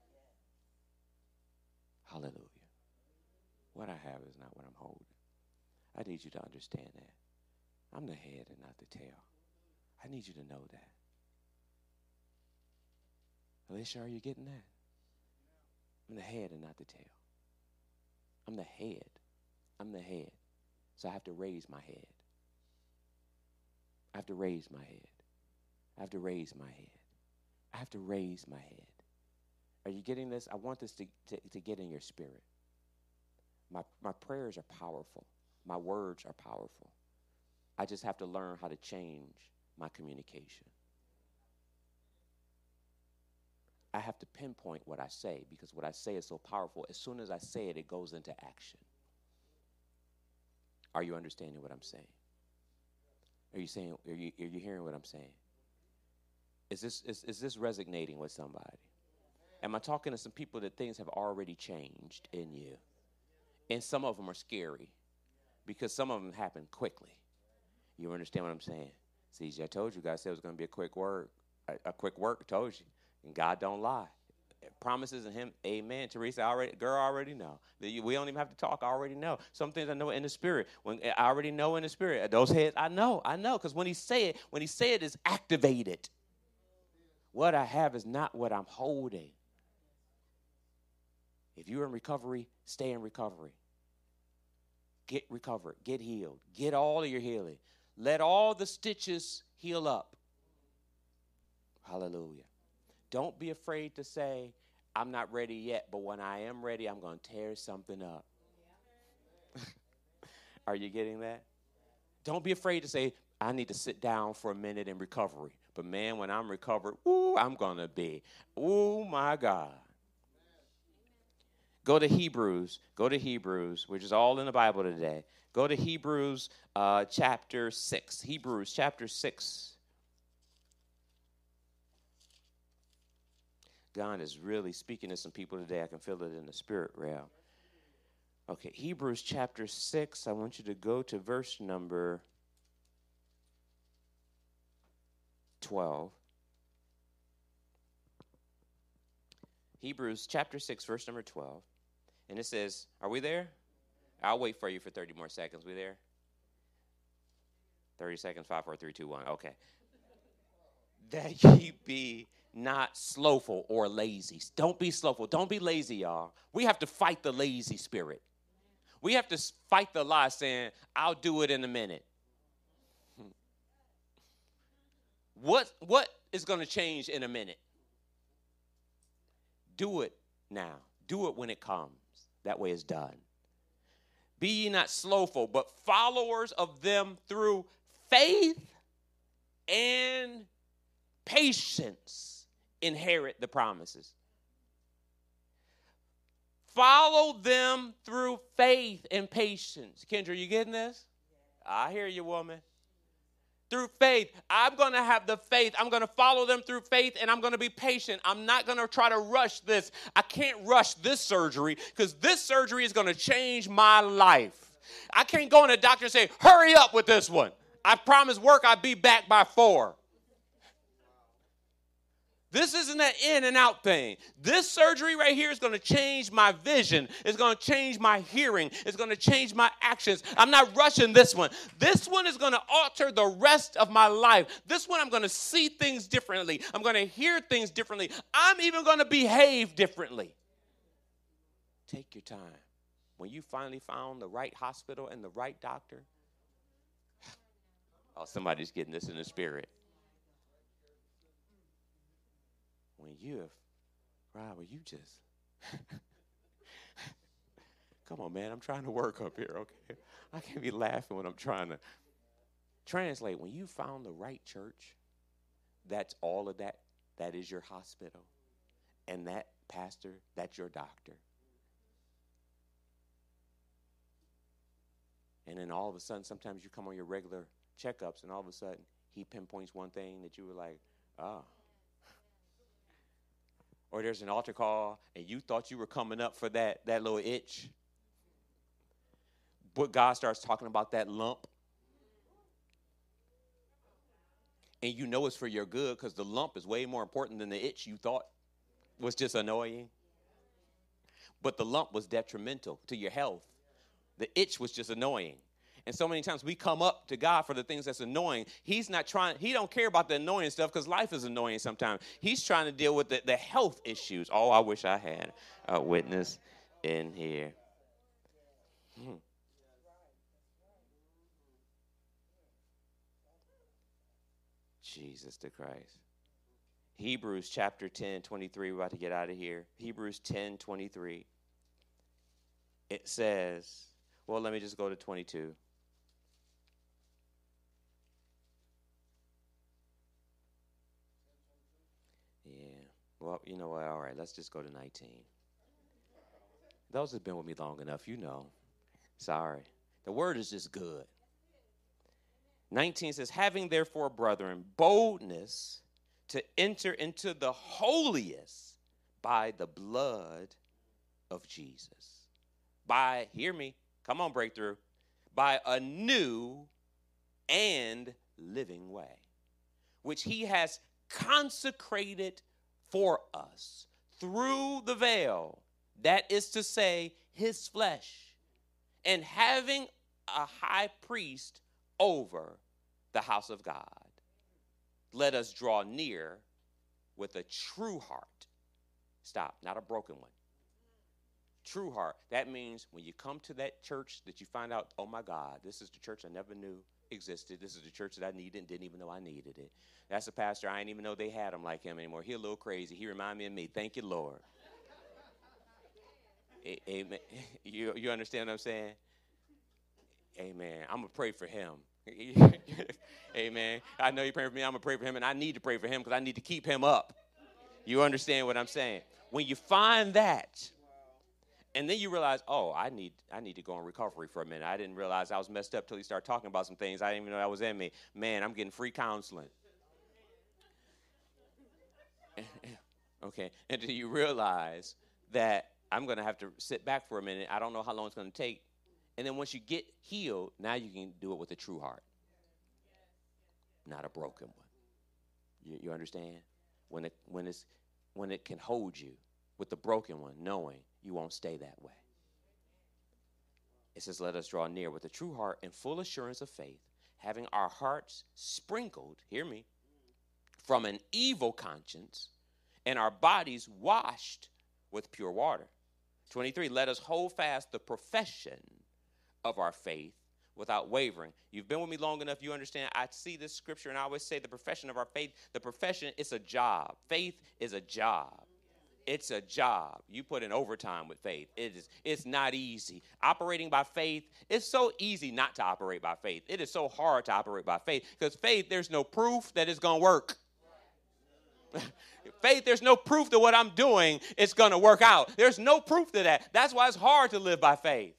Hallelujah. What I have is not what I'm holding. I need you to understand that. I'm the head and not the tail. I need you to know that. Alicia, are you getting that? I'm the head and not the tail. I'm the head. I'm the head. So I have to raise my head. I have to raise my head. I have to raise my head. I have to raise my head. Are you getting this? I want this to, to, to get in your spirit. My, my prayers are powerful. My words are powerful. I just have to learn how to change my communication. I have to pinpoint what I say, because what I say is so powerful. As soon as I say it, it goes into action. Are you understanding what I'm saying? Are you saying? Are you, are you hearing what I'm saying? Is this is, is this resonating with somebody? Am I talking to some people that things have already changed in you? And some of them are scary, because some of them happen quickly. You understand what I'm saying? See, I told you guys, it was going to be a quick word, a, a quick work. I told you. And God don't lie. Promises in him, amen. Teresa, I already, girl, I already know. We don't even have to talk. I already know. Some things I know in the spirit. When I already know in the spirit. Those heads, I know. I know. Because when he say it, when he say it, it's activated. What I have is not what I'm holding. If you're in recovery, stay in recovery. Get recovered. Get healed. Get all of your healing. Let all the stitches heal up. Hallelujah. Don't be afraid to say, I'm not ready yet, but when I am ready, I'm going to tear something up. Are you getting that? Don't be afraid to say, I need to sit down for a minute in recovery. But, man, when I'm recovered, ooh, I'm going to be, oh, my God. Go to Hebrews. Go to Hebrews, which is all in the Bible today. Go to Hebrews uh, chapter six. Hebrews chapter six. God is really speaking to some people today. I can feel it in the spirit realm. Okay, Hebrews chapter six. I want you to go to verse number twelve. Hebrews chapter six, verse number twelve. And it says, are we there? I'll wait for you for thirty more seconds. We there? thirty seconds, five, four, three, two, one. Okay. That ye be not slothful or lazy. Don't be slothful. Don't be lazy, y'all. We have to fight the lazy spirit. We have to fight the lie saying, I'll do it in a minute. What, what is going to change in a minute? Do it now. Do it when it comes. That way it's done. Be ye not slothful, but followers of them through faith and patience inherit the promises. Follow them through faith and patience. Kendra, you getting this? I hear you, woman. Through faith. I'm going to have the faith. I'm going to follow them through faith, and I'm going to be patient. I'm not going to try to rush this. I can't rush this surgery because this surgery is going to change my life. I can't go in the doctor and say, hurry up with this one. I promise work I'll be back by four. This isn't an in and out thing. This surgery right here is going to change my vision. It's going to change my hearing. It's going to change my actions. I'm not rushing this one. This one is going to alter the rest of my life. This one I'm going to see things differently. I'm going to hear things differently. I'm even going to behave differently. Take your time. When you finally found the right hospital and the right doctor. Oh, somebody's getting this in the spirit. When you have, Rob, you just, come on, man, I'm trying to work up here, okay? I can't be laughing when I'm trying to translate. When you found the right church, that's all of that, that is your hospital. And that pastor, that's your doctor. And then all of a sudden, sometimes you come on your regular checkups, and all of a sudden, he pinpoints one thing that you were like, oh. Or there's an altar call, and you thought you were coming up for that, that little itch. But God starts talking about that lump. And you know it's for your good because the lump is way more important than the itch you thought was just annoying. But the lump was detrimental to your health. The itch was just annoying. And so many times we come up to God for the things that's annoying. He's not trying, he don't care about the annoying stuff because life is annoying sometimes. He's trying to deal with the, the health issues. Oh, I wish I had a witness in here. Hmm. Jesus the Christ. Hebrews chapter ten, twenty-three. We're about to get out of here. Hebrews ten, twenty-three. It says, well, let me just go to twenty-two. Yeah. Well, you know what? All right, let's just go to nineteen. Those have been with me long enough, you know. Sorry. The word is just good. nineteen says, having therefore, brethren, boldness to enter into the holiest by the blood of Jesus. By, hear me, come on, breakthrough, by a new and living way, which he has consecrated for us through the veil, that is to say, his flesh, and having a high priest over the house of God, let us draw near with a true heart. Stop, not a broken one. True heart. That means when you come to that church that you find out, oh my God, this is the church I never knew existed. This is the church that I needed and didn't even know I needed it. That's a pastor I didn't even know they had him like him anymore. He a little crazy. He remind me of me. Thank you, Lord. Amen. You, you understand what I'm saying? Amen. I'm going to pray for him. Amen. I know you're praying for me. I'm going to pray for him, and I need to pray for him because I need to keep him up. You understand what I'm saying? When you find that, and then you realize, oh, I need I need to go in recovery for a minute. I didn't realize I was messed up till he started talking about some things I didn't even know that was in me. Man, I'm getting free counseling. Okay, and then you realize that I'm going to have to sit back for a minute. I don't know how long it's going to take. And then once you get healed, now you can do it with a true heart, not a broken one. You, you understand? When it when it's when it can hold you with the broken one, knowing you won't stay that way. It says, let us draw near with a true heart and full assurance of faith, having our hearts sprinkled, hear me, from an evil conscience and our bodies washed with pure water. twenty-three, let us hold fast the profession of our faith without wavering. You've been with me long enough, you understand. I see this scripture, and I always say the profession of our faith. The profession is a job. Faith is a job. It's a job. You put in overtime with faith. It is, it's not easy. Operating by faith, it's so easy not to operate by faith. It is so hard to operate by faith because faith, there's no proof that it's going to work. Faith, there's no proof that what I'm doing is going to work out. There's no proof to that. That's why it's hard to live by faith.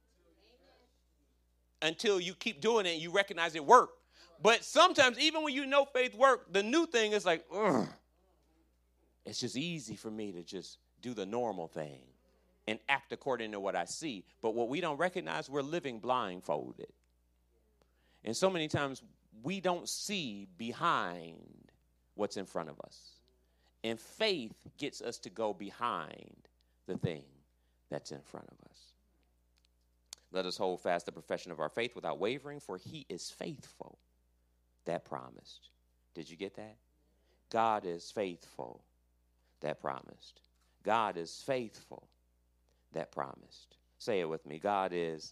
Until you keep doing it and you recognize it worked. But sometimes, even when you know faith worked, the new thing is like, ugh. It's just easy for me to just do the normal thing and act according to what I see. But what we don't recognize, we're living blindfolded. And so many times, we don't see behind what's in front of us. And faith gets us to go behind the thing that's in front of us. Let us hold fast the profession of our faith without wavering, for he is faithful that promised. Did you get that? God is faithful that promised. God is faithful that promised. Say it with me. God is.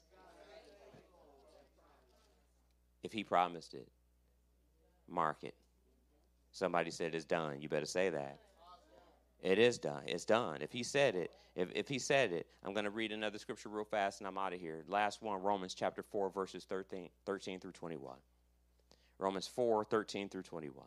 If he promised it, mark it. Somebody said it's done. You better say that. It is done. It's done. If he said it, if, if he said it, I'm going to read another scripture real fast and I'm out of here. Last one, Romans chapter four, verses thirteen, thirteen through twenty-one. Romans four, thirteen through twenty-one.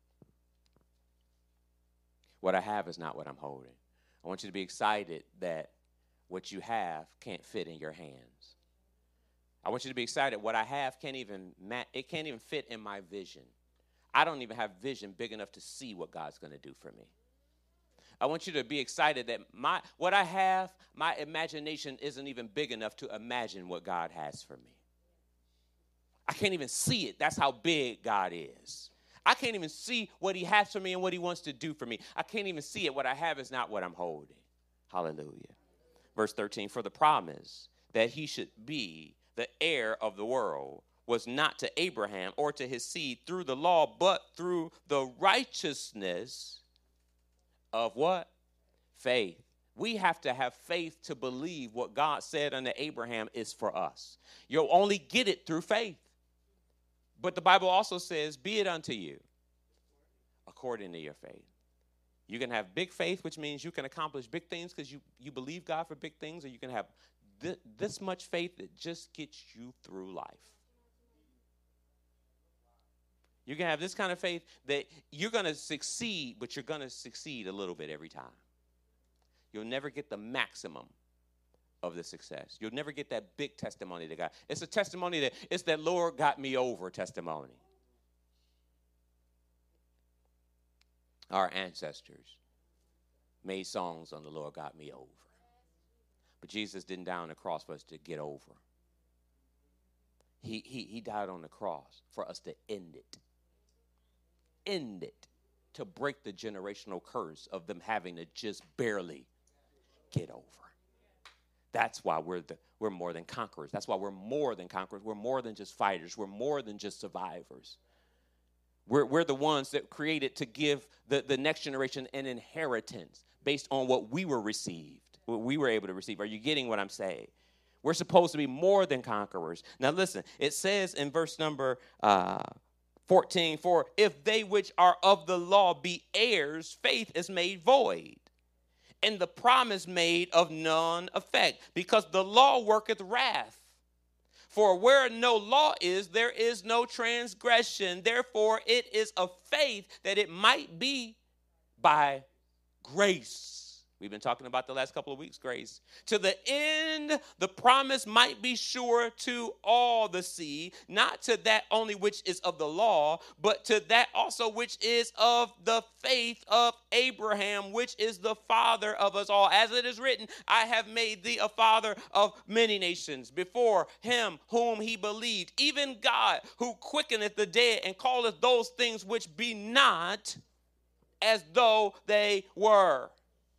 What I have is not what I'm holding. I want you to be excited that what you have can't fit in your hands. I want you to be excited. What I have can't even, it can't even fit in my vision. I don't even have vision big enough to see what God's going to do for me. I want you to be excited that my what I have, my imagination isn't even big enough to imagine what God has for me. I can't even see it. That's how big God is. I can't even see what he has for me and what he wants to do for me. I can't even see it. What I have is not what I'm holding. Hallelujah. Verse thirteen, for the promise that he should be the heir of the world was not to Abraham or to his seed through the law, but through the righteousness of what? Faith. We have to have faith to believe what God said unto Abraham is for us. You'll only get it through faith. But the Bible also says, be it unto you according to your faith. You can have big faith, which means you can accomplish big things because you, you believe God for big things, or you can have th- this much faith that just gets you through life. You can have this kind of faith that you're going to succeed, but you're going to succeed a little bit every time. You'll never get the maximum of the success. You'll never get that big testimony to God. It's a testimony that it's that Lord got me over testimony. Our ancestors made songs on the Lord got me over. But Jesus didn't die on the cross for us to get over. He, he, he died on the cross for us to end it. End it. To break the generational curse of them having to just barely get over. That's why we're the, we're more than conquerors. That's why we're more than conquerors. We're more than just fighters. We're more than just survivors. We're, we're the ones that created to give the, the next generation an inheritance based on what we were received, what we were able to receive. Are you getting what I'm saying? We're supposed to be more than conquerors. Now listen, it says in verse number uh, fourteen, for if they which are of the law be heirs, faith is made void. and the promise made of none effect, because the law worketh wrath. For where no law is, there is no transgression. Therefore, it is of faith that it might be by grace. We've been talking about the last couple of weeks, grace. To the end the promise might be sure to all the seed, not to that only which is of the law, but to that also which is of the faith of Abraham, which is the father of us all. As it is written, I have made thee a father of many nations, before him whom he believed, even God, who quickeneth the dead, and calleth those things which be not as though they were,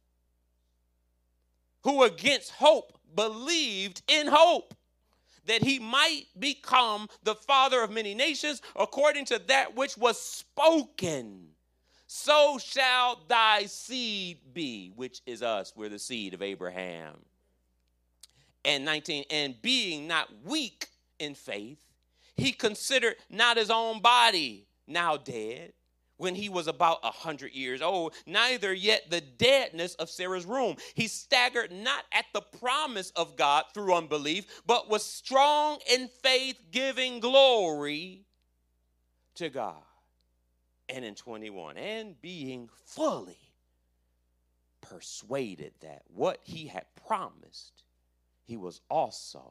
who against hope believed in hope, that he might become the father of many nations, according to that which was spoken. So shall thy seed be, which is us. We're the seed of Abraham. And nineteen, and being not weak in faith, he considered not his own body now dead, when he was about a hundred years old, neither yet the deadness of Sarah's womb. He staggered not at the promise of God through unbelief, but was strong in faith, giving glory to God. And in twenty-one, and being fully persuaded that what he had promised, he was also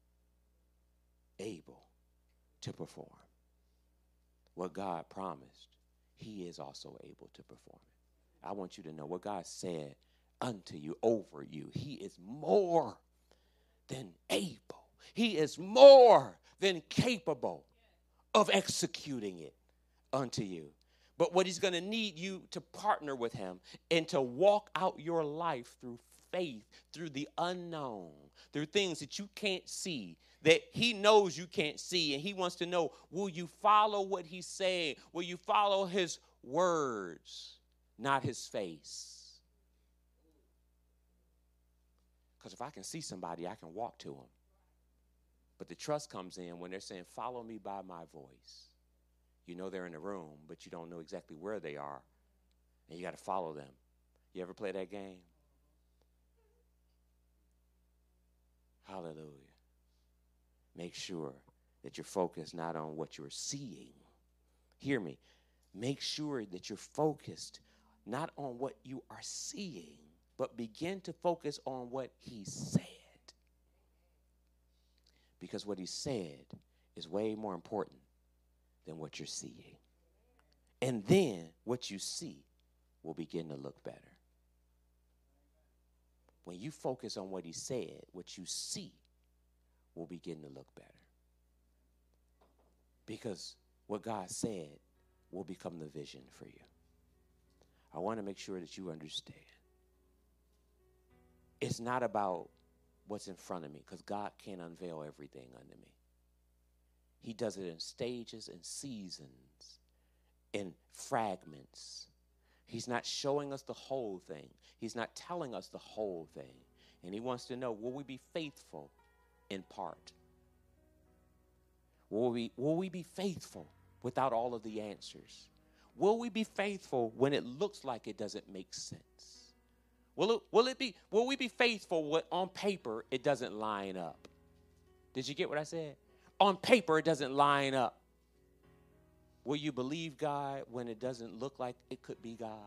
able to perform. What God promised, he is also able to perform it. I want you to know what God said unto you, over you. He is more than able. He is more than capable of executing it unto you. But what he's going to need you to partner with him and to walk out your life through faith, through the unknown, through things that you can't see, that he knows you can't see, and he wants to know, will you follow what he's saying? Will you follow his words, not his face? Because if I can see somebody, I can walk to them. But the trust comes in when they're saying, follow me by my voice. You know they're in the room, but you don't know exactly where they are, and you got to follow them. You ever play that game? Hallelujah. Make sure that you're focused not on what you're seeing. Hear me. Make sure that you're focused not on what you are seeing, but begin to focus on what he said. Because what he said is way more important than what you're seeing. And then what you see will begin to look better. When you focus on what he said, what you see will begin to look better. Because what God said will become the vision for you. I want to make sure that you understand. It's not about what's in front of me, because God can't unveil everything unto me. He does it in stages and seasons, in fragments. He's not showing us the whole thing. He's not telling us the whole thing. And he wants to know, will we be faithful in part? Will we, will we be faithful without all of the answers? Will we be faithful when it looks like it doesn't make sense? Will it, will it be, will we be faithful when on paper it doesn't line up? Did you get what I said? On paper it doesn't line up. Will you believe God when it doesn't look like it could be God?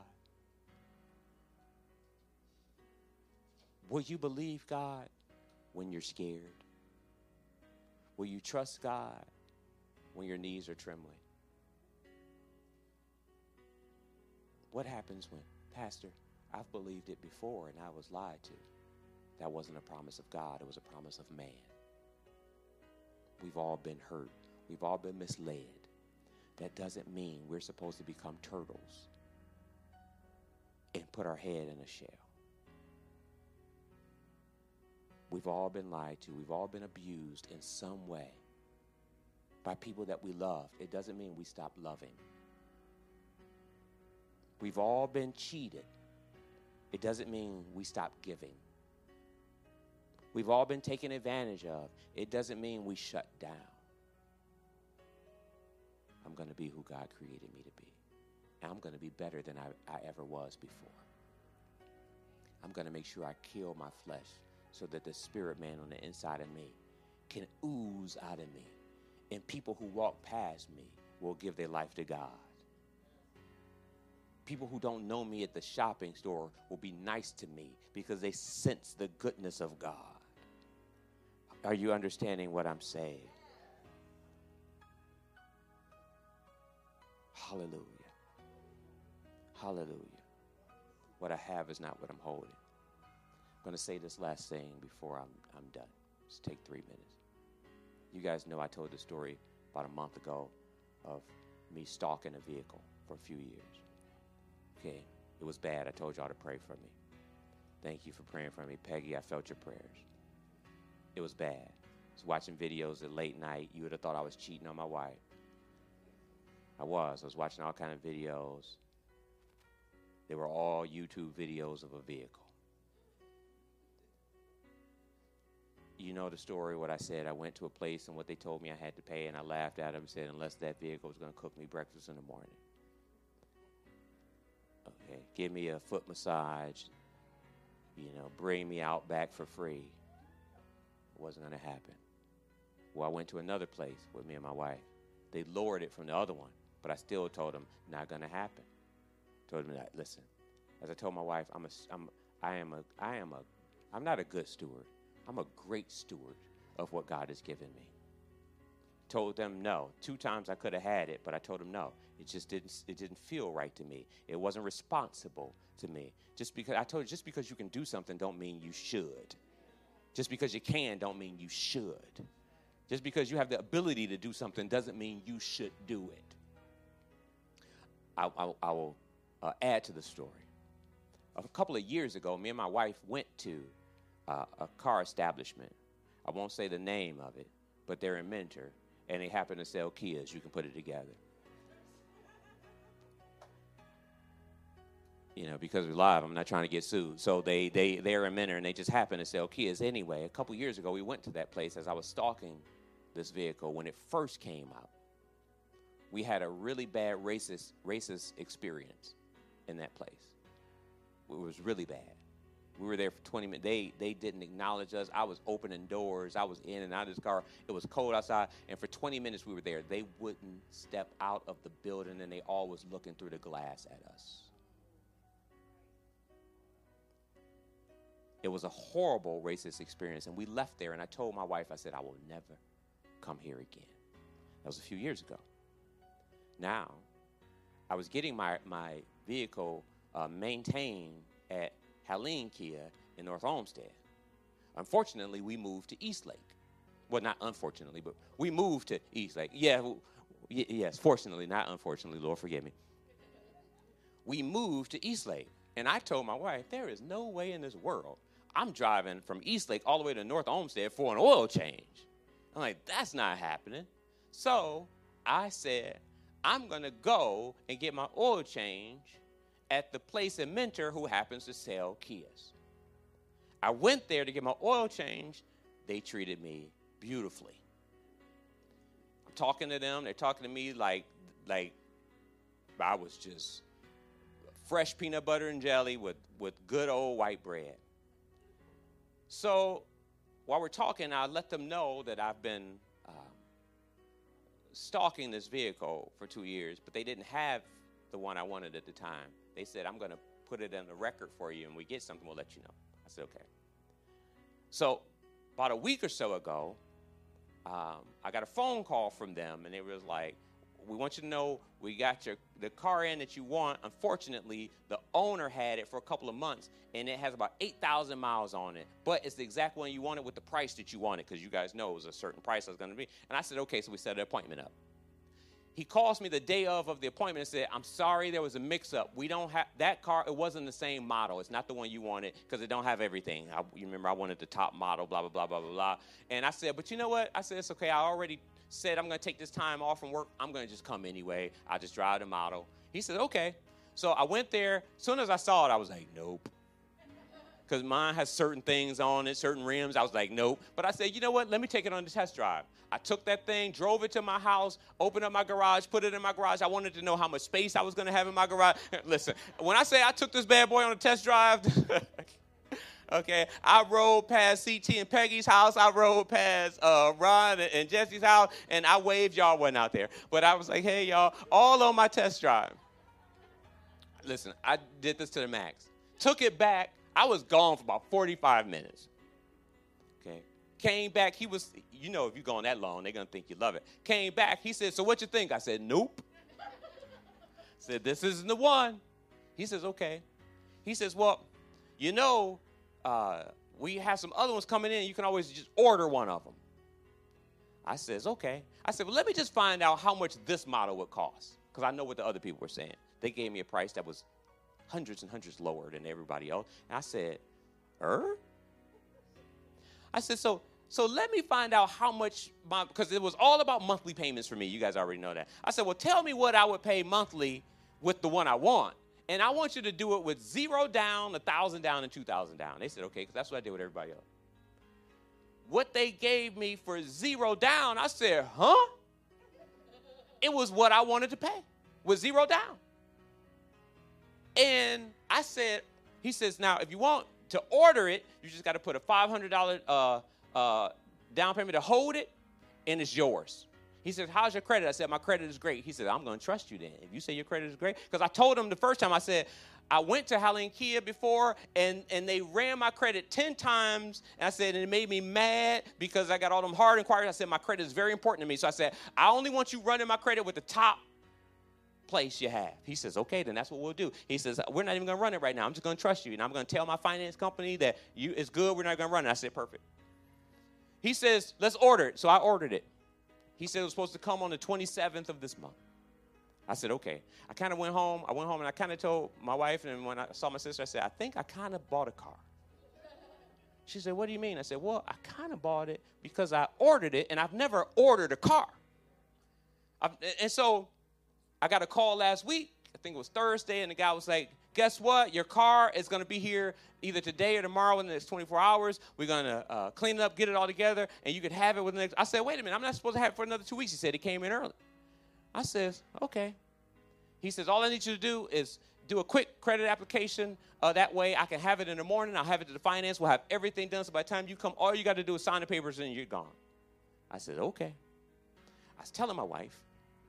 Will you believe God when you're scared? Will you trust God when your knees are trembling? What happens when, Pastor, I've believed it before and I was lied to? That wasn't a promise of God. It was a promise of man. We've all been hurt. We've all been misled. That doesn't mean we're supposed to become turtles and put our head in a shell. We've all been lied to. We've all been abused in some way by people that we love. It doesn't mean we stop loving. We've all been cheated. It doesn't mean we stop giving. We've all been taken advantage of. It doesn't mean we shut down. I'm going to be who God created me to be. And I'm going to be better than I, I ever was before. I'm going to make sure I kill my flesh so that the spirit man on the inside of me can ooze out of me. And people who walk past me will give their life to God. People who don't know me at the shopping store will be nice to me because they sense the goodness of God. Are you understanding what I'm saying? Hallelujah. Hallelujah. What I have is not what I'm holding. I'm going to say this last thing before I'm, I'm done. Just take three minutes. You guys know I told the story about a month ago of me stalking a vehicle for a few years. Okay, it was bad. I told y'all to pray for me. Thank you for praying for me. Peggy, I felt your prayers. It was bad. I was watching videos at late night. You would have thought I was cheating on my wife. I was. I was watching all kind of videos. They were all YouTube videos of a vehicle. You know the story, what I said. I went to a place and what they told me I had to pay, and I laughed at them and said, unless that vehicle was going to cook me breakfast in the morning. Okay, give me a foot massage, you know, bring me out back for free. It wasn't going to happen. Well, I went to another place with me and my wife. They lowered it from the other one, but I still told them, not going to happen. Told them that, listen, as I told my wife, I'm a, I'm, I am a, I am a, I'm not a good steward. I'm a great steward of what God has given me. Told them no. Two times I could have had it, but I told them no. It just didn't, it didn't feel right to me. It wasn't responsible to me. Just because, I told you, just because you can do something don't mean you should. Just because you can don't mean you should. Just because you have the ability to do something doesn't mean you should do it. I, I, I will uh, add to the story. A couple of years ago, me and my wife went to uh, a car establishment. I won't say the name of it, but they're in Mentor, and they happen to sell Kias. You can put it together. You know, because we're live, I'm not trying to get sued. So they, they, they're in Mentor, and they just happen to sell Kias anyway. A couple years ago, we went to that place as I was stalking this vehicle when it first came out. We had a really bad racist racist experience in that place. It was really bad. We were there for twenty minutes. They they didn't acknowledge us. I was opening doors. I was in and out of this car. It was cold outside. And for twenty minutes we were there. They wouldn't step out of the building, and they always looking through the glass at us. It was a horrible racist experience. And we left there, and I told my wife, I said, I will never come here again. That was a few years ago. Now, I was getting my, my vehicle uh, maintained at Helene Kia in North Olmsted. Unfortunately, we moved to Eastlake. Well, not unfortunately, but we moved to Eastlake. Yeah, well, y- yes, fortunately, not unfortunately, Lord forgive me. We moved to Eastlake, and I told my wife, there is no way in this world I'm driving from Eastlake all the way to North Olmsted for an oil change. I'm like, that's not happening. So I said, I'm going to go and get my oil change at the place in Mentor who happens to sell Kias. I went there to get my oil change. They treated me beautifully. I'm talking to them. They're talking to me like, like I was just fresh peanut butter and jelly with, with good old white bread. So while we're talking, I let them know that I've been um, stalking this vehicle for two years, but they didn't have the one I wanted at the time. They said, I'm going to put it in the record for you, and we get something, we'll let you know. I said, okay. So about a week or so ago, um, I got a phone call from them, and it was like, we want you to know we got your the car in that you want. Unfortunately, the owner had it for a couple of months, and it has about eight thousand miles on it. But it's the exact one you wanted with the price that you wanted, because you guys know it was a certain price I was going to be. And I said, okay, so we set an appointment up. He calls me the day of of the appointment and said, I'm sorry, there was a mix-up. We don't have that car. It wasn't the same model. It's not the one you wanted because it don't have everything. I, you remember I wanted the top model, blah, blah, blah, blah, blah, blah. And I said, but you know what? I said, it's okay. I already said I'm going to take this time off from work. I'm going to just come anyway. I'll just drive the model. He said, okay. So I went there. As soon as I saw it, I was like, nope. Because mine has certain things on it, certain rims. I was like, nope. But I said, you know what? Let me take it on the test drive. I took that thing, drove it to my house, opened up my garage, put it in my garage. I wanted to know how much space I was going to have in my garage. Listen, when I say I took this bad boy on a test drive, Okay, I rode past C T and Peggy's house. I rode past uh, Ron and, and Jesse's house, and I waved. Y'all wasn't out there. But I was like, hey, y'all, all on my test drive. Listen, I did this to the max. Took it back. I was gone for about forty-five minutes. Okay, came back. He was, you know, if you're going that long, they're going to think you love it. Came back. He said, so what you think? I said, nope. Said, this isn't the one. He says, okay. He says, well, you know, uh, we have some other ones coming in. You can always just order one of them. I says, okay. I said, well, let me just find out how much this model would cost, because I know what the other people were saying. They gave me a price that was hundreds and hundreds lower than everybody else. And I said, er? I said, so so let me find out how much, my, because it was all about monthly payments for me. You guys already know that. I said, well, tell me what I would pay monthly with the one I want. And I want you to do it with zero down, one thousand down, and two thousand down. They said, okay, because that's what I did with everybody else. What they gave me for zero down, I said, huh? It was what I wanted to pay with zero down. And I said, he says, now, if you want to order it, you just got to put a five hundred dollars uh, uh, down payment to hold it, and it's yours. He said, how's your credit? I said, my credit is great. He said, I'm going to trust you then. If you say your credit is great. Because I told him the first time, I said, I went to Halloween Kia before, and, and they ran my credit ten times. And I said, and it made me mad because I got all them hard inquiries. I said, my credit is very important to me. So I said, I only want you running my credit with the top place you have. He says, okay, then that's what we'll do. He says, we're not even going to run it right now. I'm just going to trust you. And I'm going to tell my finance company that you it's good. We're not going to run it. I said, perfect. He says, let's order it. So I ordered it. He said it was supposed to come on the twenty-seventh of this month. I said, okay. I kind of went home. I went home and I kind of told my wife, and when I saw my sister, I said, I think I kind of bought a car. She said, what do you mean? I said, well, I kind of bought it because I ordered it, and I've never ordered a car. I've, and so I got a call last week. I think it was Thursday, and the guy was like, guess what? Your car is going to be here either today or tomorrow in the next twenty-four hours. We're going to uh, clean it up, get it all together, and you can have it within the next. I said, wait a minute. I'm not supposed to have it for another two weeks. He said it came in early. I says, okay. He says, all I need you to do is do a quick credit application. Uh, that way I can have it in the morning. I'll have it to the finance. We'll have everything done. So by the time you come, all you got to do is sign the papers and you're gone. I said, okay. I was telling my wife.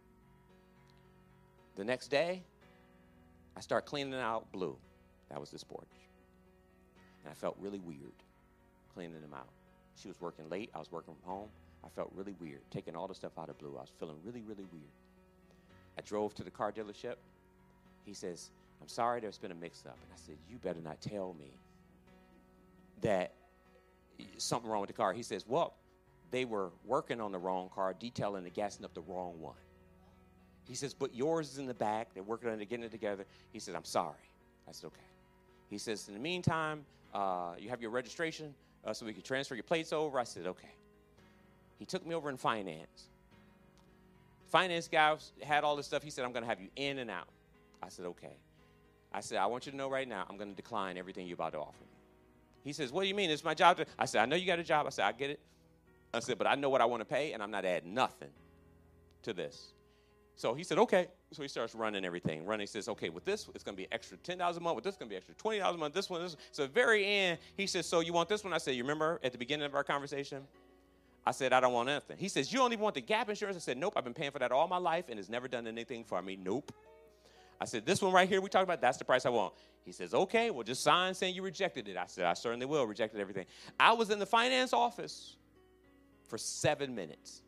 The next day, I start cleaning out Blue. That was this porch. And I felt really weird cleaning them out. She was working late. I was working from home. I felt really weird, taking all the stuff out of Blue. I was feeling really, really weird. I drove to the car dealership. He says, I'm sorry, there's been a mix-up. And I said, you better not tell me that something wrong with the car. He says, well, they were working on the wrong car, detailing and gassing up the wrong one. He says, but yours is in the back. They're working on it, getting it together. He said, I'm sorry. I said, okay. He says, in the meantime, uh, you have your registration uh, so we can transfer your plates over. I said, okay. He took me over in finance. Finance guy had all this stuff. He said, I'm going to have you in and out. I said, okay. I said, I want you to know right now, I'm going to decline everything you're about to offer me. He says, what do you mean? It's my job to. I said, I know you got a job. I said, I get it. I said, but I know what I want to pay, and I'm not adding nothing to this. So he said, okay. So he starts running everything. Running, he says, okay, with this, it's going to be extra ten dollars a month. With this, it's going to be extra twenty dollars a month. This one, this one. So at the very end, he says, so you want this one? I said, you remember at the beginning of our conversation? I said, I don't want nothing. He says, you don't even want the gap insurance? I said, nope, I've been paying for that all my life, and it's never done anything for me. Nope. I said, this one right here we talked about, that's the price I want. He says, okay, well, just sign saying you rejected it. I said, I certainly will, rejected everything. I was in the finance office for seven minutes.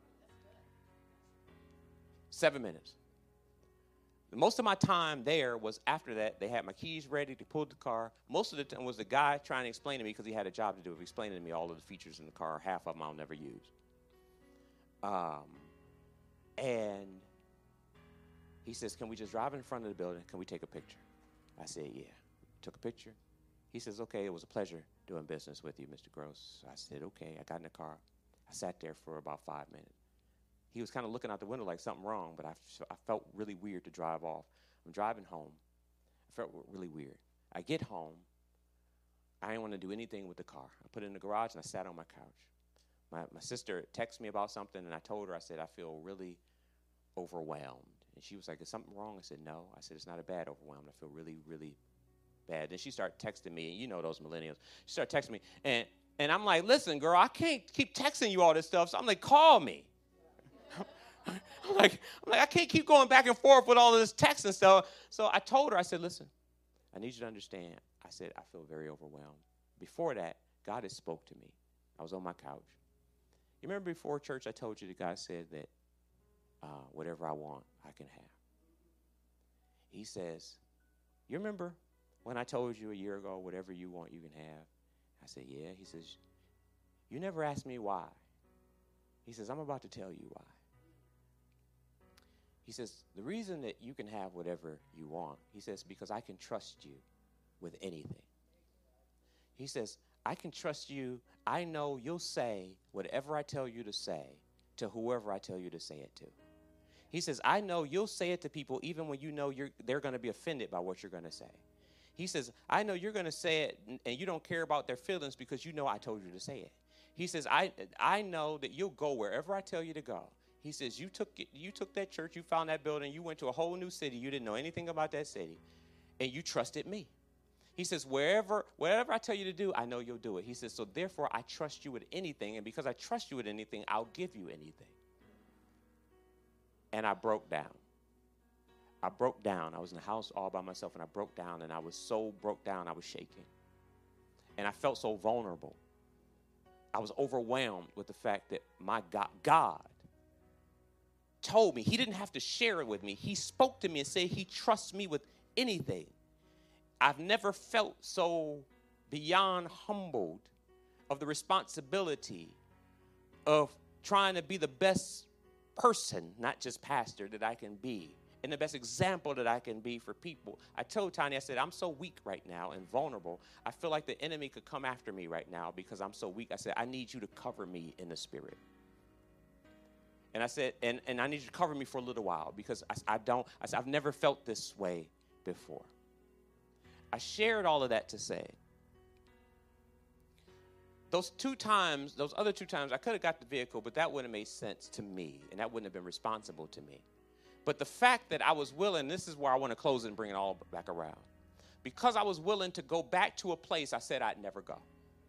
Seven minutes. Most of my time there was after that. They had my keys ready to pull the car. Most of the time was the guy trying to explain to me, because he had a job to do, of explaining to me all of the features in the car. Half of them I'll never use. Um, and he says, can we just drive in front of the building? Can we take a picture? I said, yeah. Took a picture. He says, okay, it was a pleasure doing business with you, Mister Gross. I said, okay. I got in the car. I sat there for about five minutes. He was kind of looking out the window like something wrong, but I, I felt really weird to drive off. I'm driving home. I felt really weird. I get home. I didn't want to do anything with the car. I put it in the garage, and I sat on my couch. My, my sister texted me about something, and I told her, I said, I feel really overwhelmed. And she was like, is something wrong? I said, no. I said, it's not a bad overwhelmed. I feel really, really bad. Then she started texting me, and you know those millennials. She started texting me, and, and I'm like, listen, girl, I can't keep texting you all this stuff. So I'm like, call me. I'm like, I'm like, I can't keep going back and forth with all of this text and stuff. So I told her, I said, listen, I need you to understand. I said, I feel very overwhelmed. Before that, God has spoke to me. I was on my couch. You remember before church, I told you that God said that uh, whatever I want, I can have. He says, you remember when I told you a year ago, whatever you want, you can have? I said, yeah. He says, you never asked me why. He says, I'm about to tell you why. He says, the reason that you can have whatever you want, he says, because I can trust you with anything. He says, I can trust you. I know you'll say whatever I tell you to say to whoever I tell you to say it to. He says, I know you'll say it to people even when you know you're, they're going to be offended by what you're going to say. He says, I know you're going to say it and you don't care about their feelings because you know I told you to say it. He says, I, I know that you'll go wherever I tell you to go. He says, you took it, you took that church, you found that building, you went to a whole new city, you didn't know anything about that city, and you trusted me. He says, wherever, whatever I tell you to do, I know you'll do it. He says, so therefore I trust you with anything, and because I trust you with anything, I'll give you anything. And I broke down. I broke down. I was in the house all by myself, and I broke down, and I was so broke down, I was shaking. And I felt so vulnerable. I was overwhelmed with the fact that my God, God told me. He didn't have to share it with me. He spoke to me and said he trusts me with anything. I've never felt so beyond humbled of the responsibility of trying to be the best person, not just pastor, that I can be, and the best example that I can be for people. I told Tanya, I said, I'm so weak right now and vulnerable. I feel like the enemy could come after me right now because I'm so weak. I said, I need you to cover me in the spirit. And I said, and, and I need you to cover me for a little while because I, I don't, I said, I've never felt this way before. I shared all of that to say, those two times, those other two times, I could have got the vehicle, but that wouldn't have made sense to me, and that wouldn't have been responsible to me. But the fact that I was willing, this is where I want to close it and bring it all back around. Because I was willing to go back to a place I said I'd never go.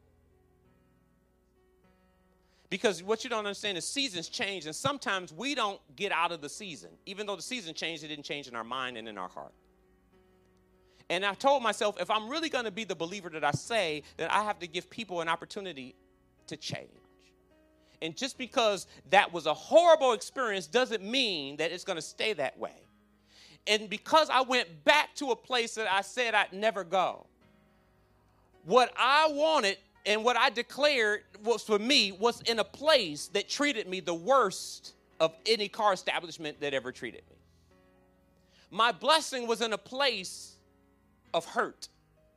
Because what you don't understand is seasons change, and sometimes we don't get out of the season. Even though the season changed, it didn't change in our mind and in our heart. And I told myself, if I'm really going to be the believer that I say, then I have to give people an opportunity to change. And just because that was a horrible experience doesn't mean that it's going to stay that way. And because I went back to a place that I said I'd never go, what I wanted and what I declared was for me was in a place that treated me the worst of any car establishment that ever treated me. My blessing was in a place of hurt.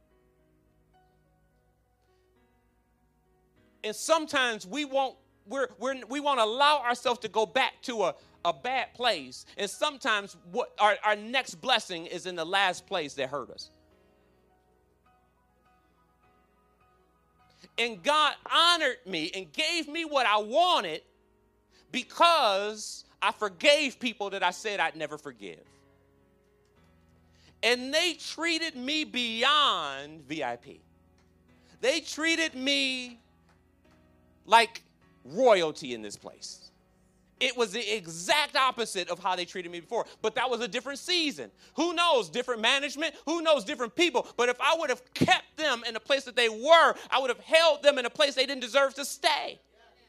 And sometimes we won't, we're, we're, we want to allow ourselves to go back to a, a bad place. And sometimes what our, our next blessing is in the last place that hurt us. And God honored me and gave me what I wanted because I forgave people that I said I'd never forgive. And they treated me beyond V I P. They treated me like royalty in this place. It was the exact opposite of how they treated me before. But that was a different season. Who knows? Different management. Who knows? Different people. But if I would have kept them in the place that they were, I would have held them in a place they didn't deserve to stay.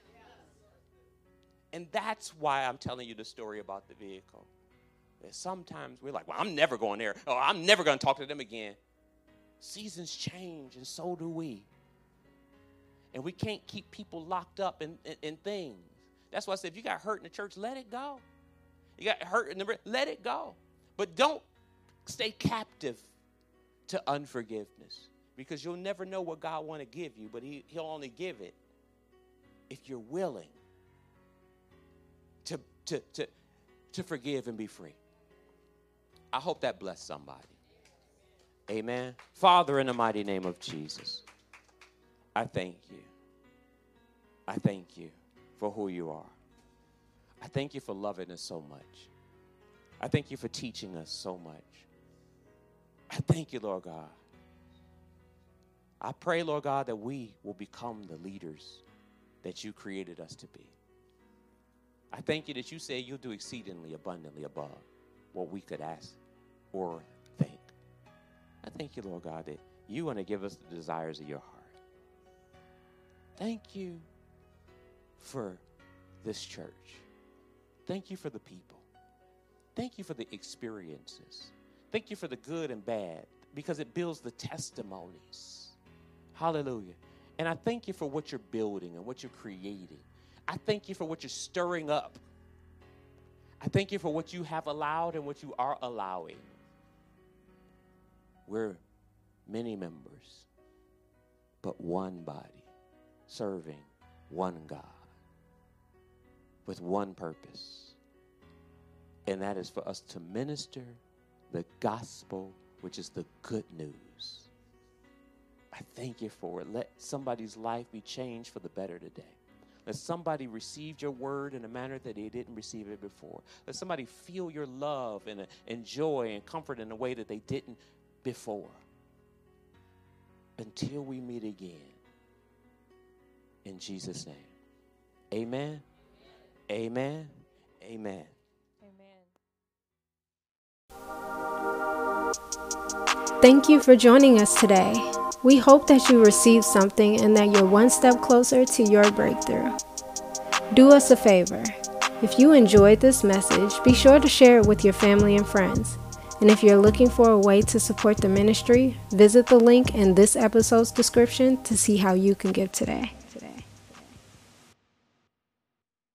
And that's why I'm telling you the story about the vehicle. That sometimes we're like, well, I'm never going there. Oh, I'm never going to talk to them again. Seasons change, and so do we. And we can't keep people locked up in, in, in things. That's why I said, if you got hurt in the church, let it go. You got hurt in the, let it go. But don't stay captive to unforgiveness, because you'll never know what God want to give you, but he, he'll only give it if you're willing to, to, to, to forgive and be free. I hope that blessed somebody. Amen. Father, in the mighty name of Jesus, I thank you. I thank you for who you are. I thank you for loving us so much. I thank you for teaching us so much. I thank you, Lord God, I pray, Lord God, that we will become the leaders that you created us to be. I thank you that you say you'll do exceedingly abundantly above what we could ask or think. I thank you, Lord God, that you want to give us the desires of your heart. Thank you for this church. Thank you for the people. Thank you for the experiences. Thank you for the good and bad, because it builds the testimonies. Hallelujah. And I thank you for what you're building and what you're creating. I thank you for what you're stirring up. I thank you for what you have allowed and what you are allowing. We're many members, but one body, serving one God with one purpose. And that is for us to minister the gospel, which is the good news. I thank you for it. Let somebody's life be changed for the better today. Let somebody receive your word in a manner that they didn't receive it before. Let somebody feel your love and, and joy and comfort in a way that they didn't before. Until we meet again. In Jesus' name. Amen. Amen. Amen. Amen. Thank you for joining us today. We hope that you received something and that you're one step closer to your breakthrough. Do us a favor. If you enjoyed this message, be sure to share it with your family and friends. And if you're looking for a way to support the ministry, visit the link in this episode's description to see how you can give today.